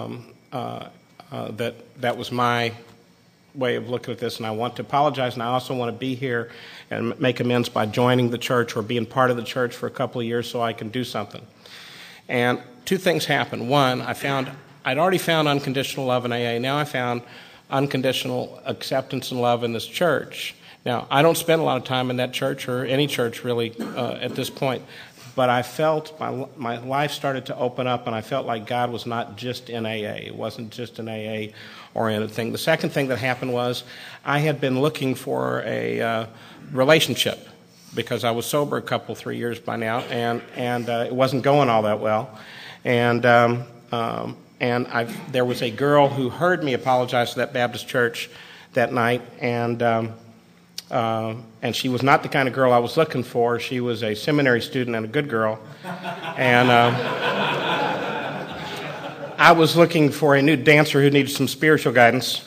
that was my way of looking at this, and I want to apologize, and I also want to be here and make amends by joining the church or being part of the church for a couple of years so I can do something. And 2 things happened. One, I'd already found unconditional love in AA. Now I found unconditional acceptance and love in this church. Now, I don't spend a lot of time in that church or any church really at this point, but I felt my life started to open up, and I felt like God was not just in AA. It wasn't just an AA-oriented thing. The second thing that happened was I had been looking for a relationship because I was sober a couple, 3 years by now, and it wasn't going all that well. And there was a girl who heard me apologize to that Baptist church that night, and she was not the kind of girl I was looking for. She was a seminary student and a good girl. And I was looking for a new dancer who needed some spiritual guidance.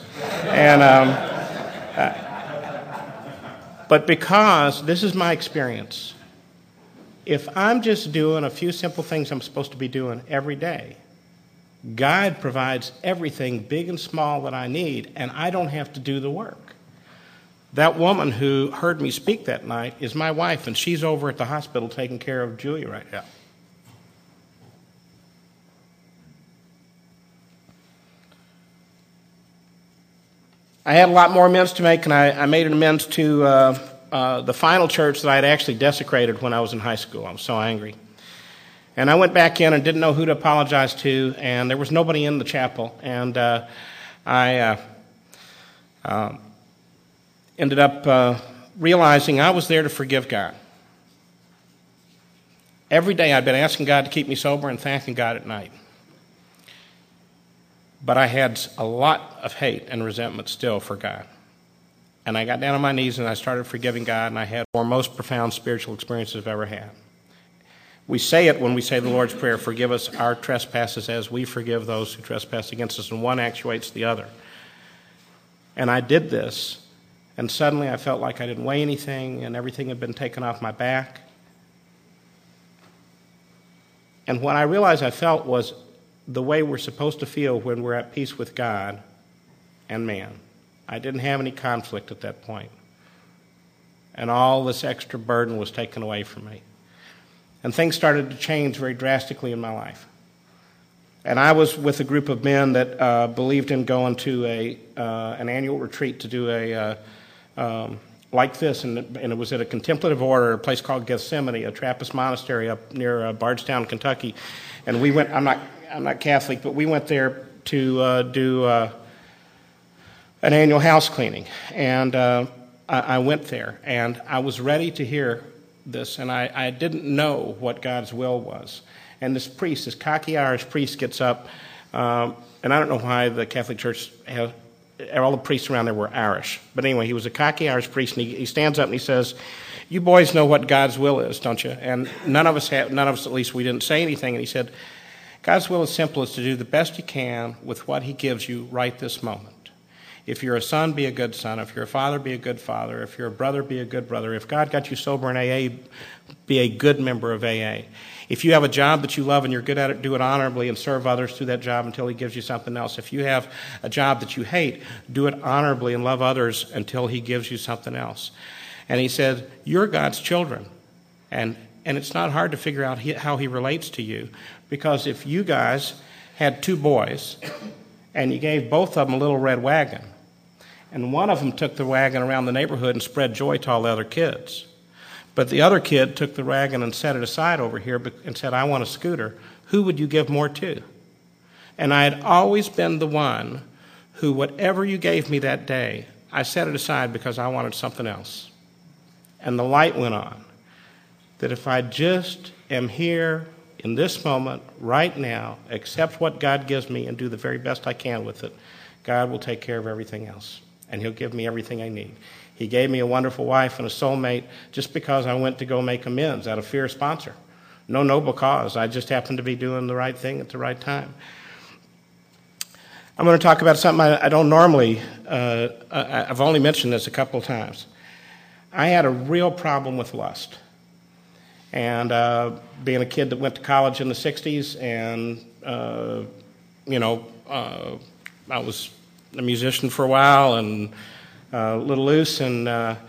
But because this is my experience, if I'm just doing a few simple things I'm supposed to be doing every day, God provides everything big and small that I need, and I don't have to do the work. That woman who heard me speak that night is my wife, and she's over at the hospital taking care of Julia right now. I had a lot more amends to make, and I made an amends to the final church that I had actually desecrated when I was in high school. I was so angry. And I went back in and didn't know who to apologize to, and there was nobody in the chapel. And I ended up realizing I was there to forgive God. Every day I'd been asking God to keep me sober and thanking God at night. But I had a lot of hate and resentment still for God. And I got down on my knees and I started forgiving God, and I had the most profound spiritual experiences I've ever had. We say it when we say the Lord's Prayer, forgive us our trespasses as we forgive those who trespass against us, and one actuates the other. And I did this, and suddenly I felt like I didn't weigh anything, and everything had been taken off my back. And what I realized I felt was the way we're supposed to feel when we're at peace with God and man. I didn't have any conflict at that point. And all this extra burden was taken away from me. And things started to change very drastically in my life. And I was with a group of men that believed in going to an annual retreat to do like this, and it was at a contemplative order, a place called Gethsemane, a Trappist monastery up near Bardstown, Kentucky. And we went. I'm not Catholic, but we went there to do an annual house cleaning. And I went there, and I was ready to hear this, and I didn't know what God's will was. And this priest, this cocky Irish priest, gets up, and I don't know why the Catholic Church has, all the priests around there were Irish. But anyway, he was a cocky Irish priest, and he stands up and he says, "You boys know what God's will is, don't you?" And none of us, at least, we didn't say anything. And he said, "God's will is simple, is to do the best you can with what he gives you right this moment. If you're a son, be a good son. If you're a father, be a good father. If you're a brother, be a good brother. If God got you sober in AA, be a good member of AA. If you have a job that you love and you're good at it, do it honorably and serve others through that job until he gives you something else. If you have a job that you hate, do it honorably and love others until he gives you something else." And he said, "You're God's children. And it's not hard to figure out how he relates to you, because if you guys had two boys and you gave both of them a little red wagon, and one of them took the wagon around the neighborhood and spread joy to all the other kids, but the other kid took the wagon and set it aside over here and said, 'I want a scooter,' who would you give more to?" And I had always been the one who, whatever you gave me that day, I set it aside because I wanted something else. And the light went on, that if I just am here in this moment, right now, accept what God gives me and do the very best I can with it, God will take care of everything else. And he'll give me everything I need. He gave me a wonderful wife and a soulmate just because I went to go make amends out of fear of sponsor. No noble cause. I just happened to be doing the right thing at the right time. I'm going to talk about something I don't normally, I've only mentioned this a couple of times. I had a real problem with lust. And being a kid that went to college in the 60s, and, I was a musician for a while and a little loose, and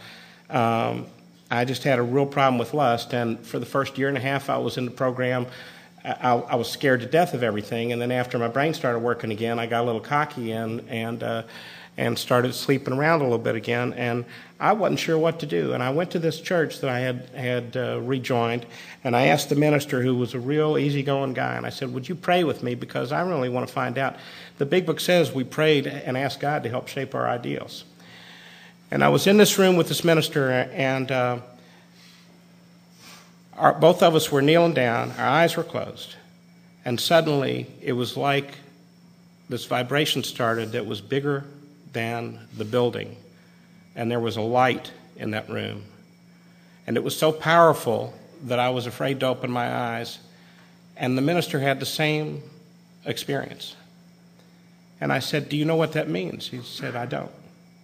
I just had a real problem with lust. And for the first year and a half I was in the program, I was scared to death of everything. And then after my brain started working again, I got a little cocky and started sleeping around a little bit again. And I wasn't sure what to do. And I went to this church that I had rejoined, and I asked the minister, who was a real easygoing guy, and I said, "Would you pray with me, because I really want to find out." The big book says we prayed and asked God to help shape our ideals. And I was in this room with this minister, and both of us were kneeling down, our eyes were closed, and suddenly it was like this vibration started that was bigger than the building, and there was a light in that room. And it was so powerful that I was afraid to open my eyes, and the minister had the same experience. And I said, "Do you know what that means?" He said, "I don't."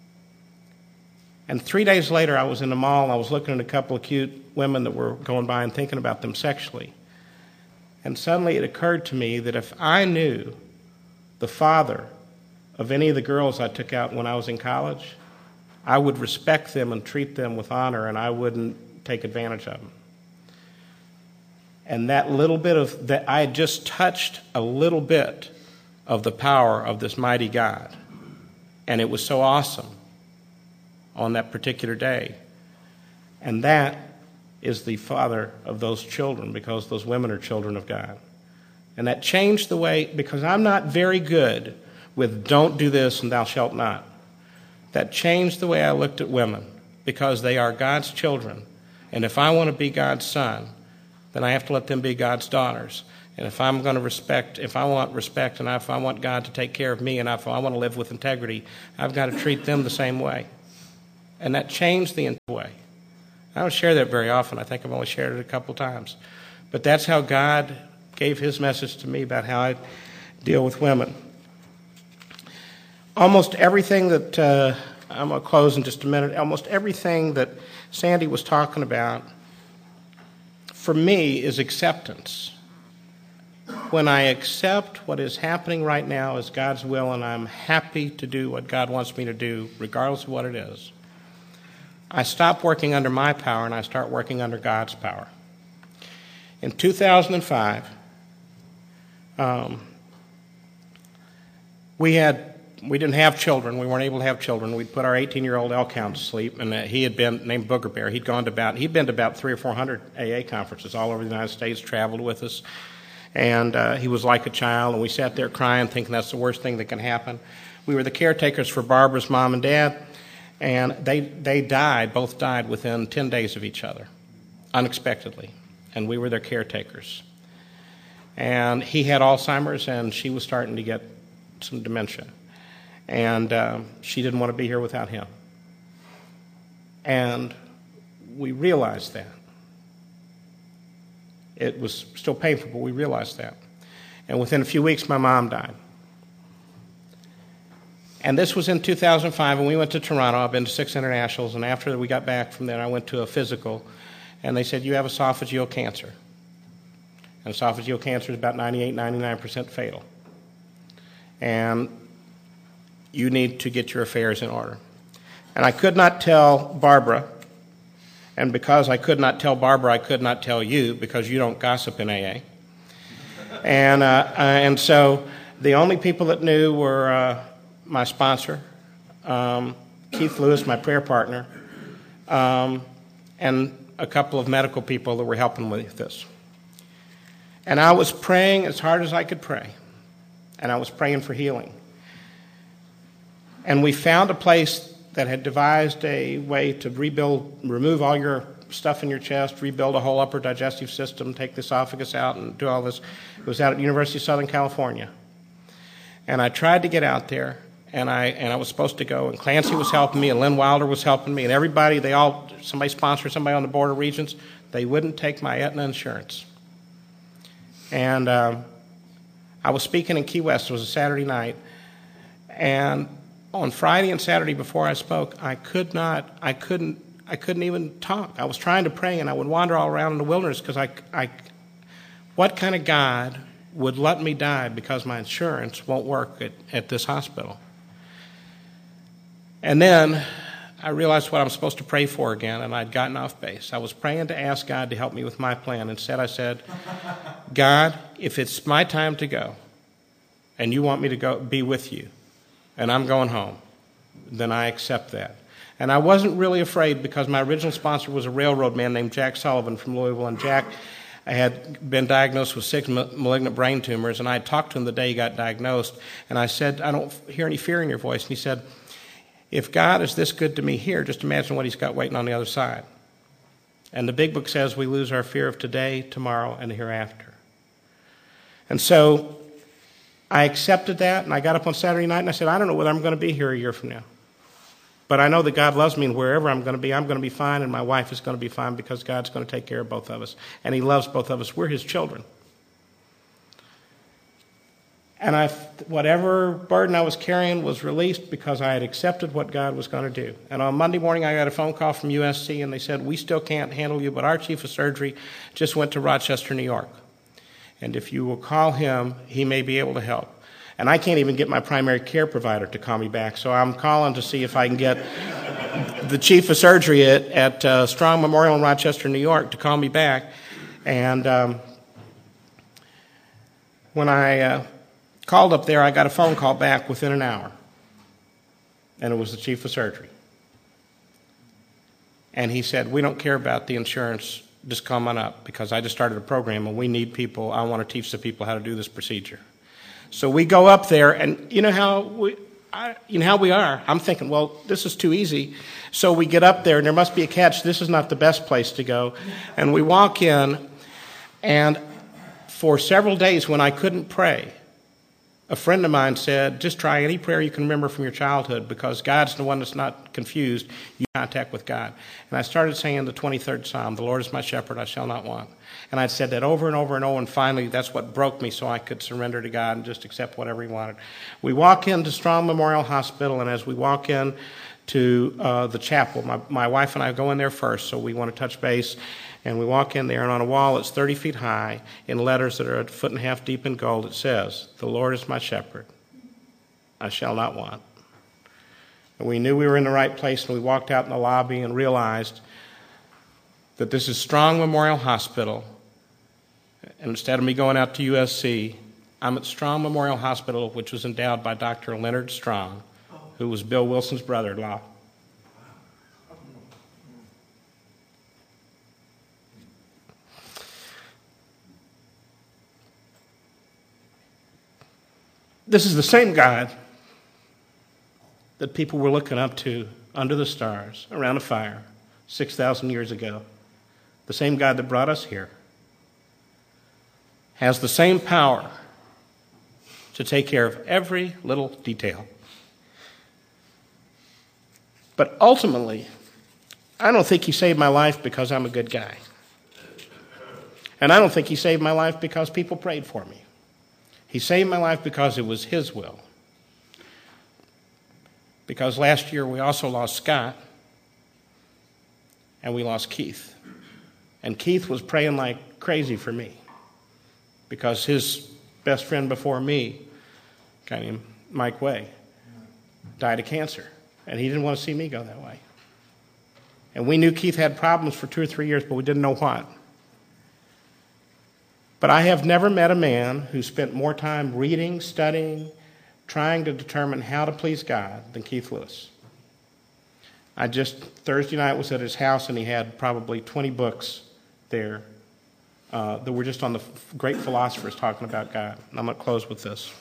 And 3 days later, I was in the mall, and I was looking at a couple of cute women that were going by and thinking about them sexually. And suddenly it occurred to me that if I knew the father of any of the girls I took out when I was in college, I would respect them and treat them with honor, and I wouldn't take advantage of them. And that little bit of that, I had just touched a little bit of the power of this mighty God. And it was so awesome on that particular day. And that is the father of those children, because those women are children of God. And that changed the way, because I'm not very good with "don't do this" and "thou shalt not." That changed the way I looked at women, because they are God's children. And if I want to be God's son, then I have to let them be God's daughters. And if I'm going to respect, if I want respect, and if I want God to take care of me, and if I want to live with integrity, I've got to treat them the same way. And that changed the way. I don't share that very often. I think I've only shared it a couple times. But that's how God gave his message to me about how I deal with women. almost everything that, I'm going to close in just a minute, almost everything that Sandy was talking about, for me, is acceptance. When I accept what is happening right now as God's will, and I'm happy to do what God wants me to do, regardless of what it is, I stop working under my power and I start working under God's power. In 2005, we didn't have children. We weren't able to have children. We'd put our 18-year-old Elkhorn to sleep, and he had been named Booger Bear. He'd been to about 300 or 400 AA conferences all over the United States, traveled with us, and he was like a child, and we sat there crying, thinking that's the worst thing that can happen. We were the caretakers for Barbara's mom and dad, and they both died within 10 days of each other, unexpectedly, and we were their caretakers. And he had Alzheimer's, and she was starting to get some dementia. And she didn't want to be here without him. And we realized that. It was still painful, but we realized that. And within a few weeks, my mom died. And this was in 2005, and we went to Toronto. I've been to 6 internationals, and after we got back from there, I went to a physical, and they said, you have esophageal cancer. And esophageal cancer is about 98-99% fatal. And you need to get your affairs in order. And I could not tell Barbara, and because I could not tell Barbara, I could not tell you, because you don't gossip in AA. And so the only people that knew were my sponsor, Keith Lewis, my prayer partner, and a couple of medical people that were helping with this. And I was praying as hard as I could pray, and I was praying for healing. And we found a place that had devised a way to remove all your stuff in your chest, rebuild a whole upper digestive system, take the esophagus out, and do all this. It was out at the University of Southern California. And I tried to get out there, and I was supposed to go, and Clancy was helping me, and Lynn Wilder was helping me, and everybody, somebody sponsored somebody on the Board of Regents. They wouldn't take my Aetna insurance. And I was speaking in Key West. It was a Saturday night, and on Friday and Saturday before I spoke, I couldn't even talk. I was trying to pray, and I would wander all around in the wilderness because what kind of God would let me die because my insurance won't work at this hospital? And then I realized what I'm supposed to pray for again, and I'd gotten off base. I was praying to ask God to help me with my plan. Instead, I said, God, if it's my time to go, and you want me to go be with you, and I'm going home, then I accept that. And I wasn't really afraid because my original sponsor was a railroad man named Jack Sullivan from Louisville, and Jack had been diagnosed with 6 malignant brain tumors, and I had talked to him the day he got diagnosed, and I said, I don't hear any fear in your voice. And he said, if God is this good to me here, just imagine what he's got waiting on the other side. And the big book says we lose our fear of today, tomorrow, and the hereafter. And so I accepted that, and I got up on Saturday night, and I said, I don't know whether I'm going to be here a year from now. But I know that God loves me, and wherever I'm going to be fine, and my wife is going to be fine because God's going to take care of both of us. And he loves both of us. We're his children. And whatever burden I was carrying was released because I had accepted what God was going to do. And on Monday morning, I got a phone call from USC, and they said, we still can't handle you, but our chief of surgery just went to Rochester, New York. And if you will call him, he may be able to help. And I can't even get my primary care provider to call me back, so I'm calling to see if I can get the chief of surgery at Strong Memorial in Rochester, New York, to call me back. And when I called up there, I got a phone call back within an hour, and it was the chief of surgery. And he said, we don't care about the insurance, just come on up, because I just started a program, and we need people. I want to teach the people how to do this procedure. So we go up there, and you know how we are. I'm thinking, well, this is too easy. So we get up there, and there must be a catch. This is not the best place to go. And we walk in, and for several days when I couldn't pray, a friend of mine said, just try any prayer you can remember from your childhood, because God's the one that's not confused. You contact with God. And I started saying the 23rd Psalm, the Lord is my shepherd, I shall not want. And I'd said that over and over and over, and finally that's what broke me, so I could surrender to God and just accept whatever he wanted. We walk into Strong Memorial Hospital, and as we walk in to the chapel, my wife and I go in there first, so we want to touch base. And we walk in there, and on a wall that's 30 feet high, in letters that are a foot and a half deep in gold, it says, "The Lord is my shepherd, I shall not want." And we knew we were in the right place, and we walked out in the lobby and realized that this is Strong Memorial Hospital. And instead of me going out to USC, I'm at Strong Memorial Hospital, which was endowed by Dr. Leonard Strong, who was Bill Wilson's brother-in-law. This is the same God that people were looking up to under the stars around a fire 6,000 years ago. The same God that brought us here has the same power to take care of every little detail. But ultimately, I don't think he saved my life because I'm a good guy. And I don't think he saved my life because people prayed for me. He saved my life because it was his will. Because last year we also lost Scott, and we lost Keith. And Keith was praying like crazy for me, because his best friend before me, a guy named Mike Way, died of cancer. And he didn't want to see me go that way. And we knew Keith had problems for 2 or 3 years, but we didn't know what. But I have never met a man who spent more time reading, studying, trying to determine how to please God than Keith Lewis. Thursday night was at his house, and he had probably 20 books there that were just on the great philosophers talking about God. And I'm going to close with this.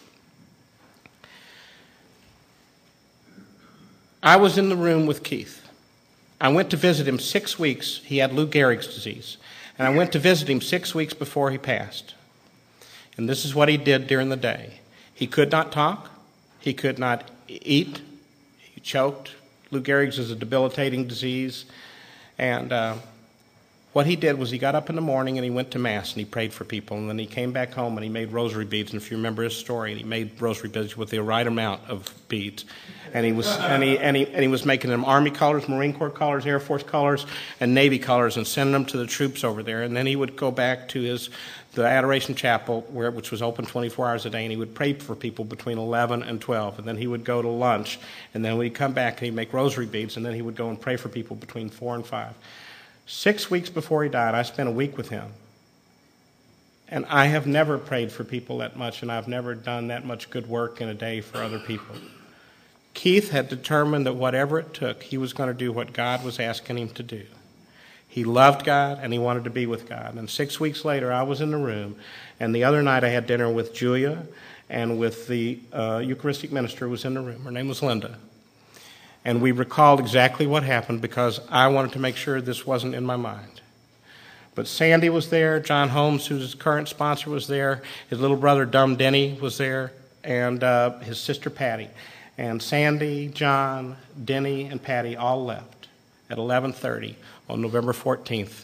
I was in the room with Keith. I went to visit him 6 weeks. He had Lou Gehrig's disease. And I went to visit him 6 weeks before he passed. And this is what he did during the day. He could not talk. He could not eat. He choked. Lou Gehrig's is a debilitating disease. And what he did was he got up in the morning and he went to Mass and he prayed for people. And then he came back home and he made rosary beads. And if you remember his story, he made rosary beads with the right amount of beads. And he was making them Army colors, Marine Corps colors, Air Force colors, and Navy colors, and sending them to the troops over there. And then he would go back to the Adoration Chapel, which was open 24 hours a day, and he would pray for people between 11 and 12. And then he would go to lunch, and then we'd come back and he'd make rosary beads, and then he would go and pray for people between 4 and 5. 6 weeks before he died, I spent a week with him. And I have never prayed for people that much, and I've never done that much good work in a day for other people. Keith had determined that whatever it took, he was going to do what God was asking him to do. He loved God, and he wanted to be with God. And 6 weeks later, I was in the room, and the other night I had dinner with Julia, and with the Eucharistic minister who was in the room. Her name was Linda. And we recalled exactly what happened, because I wanted to make sure this wasn't in my mind. But Sandy was there, John Holmes, who's his current sponsor, was there, his little brother, Dum Denny, was there, and his sister, Patty. And Sandy, John, Denny, and Patty all left at 11:30 on November 14th.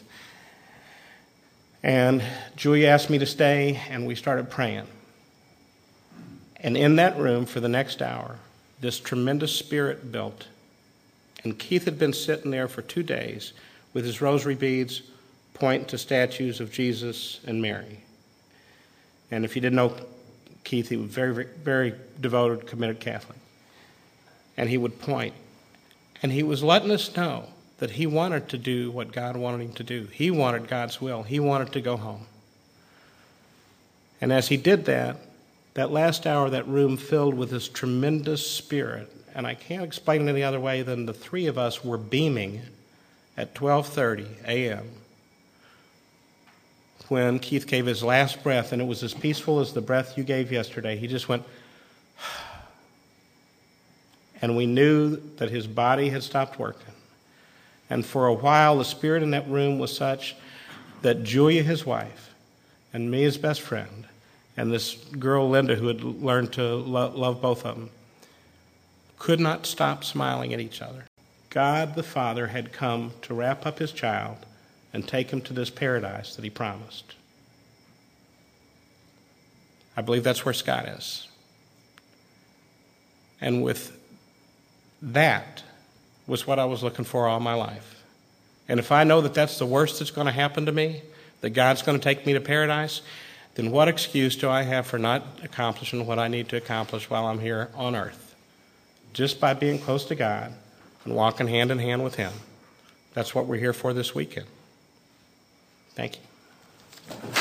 And Julia asked me to stay, and we started praying. And in that room for the next hour, this tremendous spirit built. And Keith had been sitting there for 2 days with his rosary beads pointing to statues of Jesus and Mary. And if you didn't know Keith, he was very, very, very devoted, committed Catholic. And he would point. And he was letting us know that he wanted to do what God wanted him to do. He wanted God's will. He wanted to go home. And as he did that, that last hour, that room filled with this tremendous spirit. And I can't explain it any other way than the three of us were beaming at 12:30 a.m. when Keith gave his last breath, and it was as peaceful as the breath you gave yesterday. He just went, and we knew that his body had stopped working. And for a while, the spirit in that room was such that Julia, his wife, and me, his best friend, and this girl, Linda, who had learned to love both of them, could not stop smiling at each other. God the Father had come to wrap up his child and take him to this paradise that he promised. I believe that's where Scott is. And with that was what I was looking for all my life. And if I know that that's the worst that's going to happen to me, that God's going to take me to paradise, then what excuse do I have for not accomplishing what I need to accomplish while I'm here on earth? Just by being close to God and walking hand in hand with him. That's what we're here for this weekend. Thank you.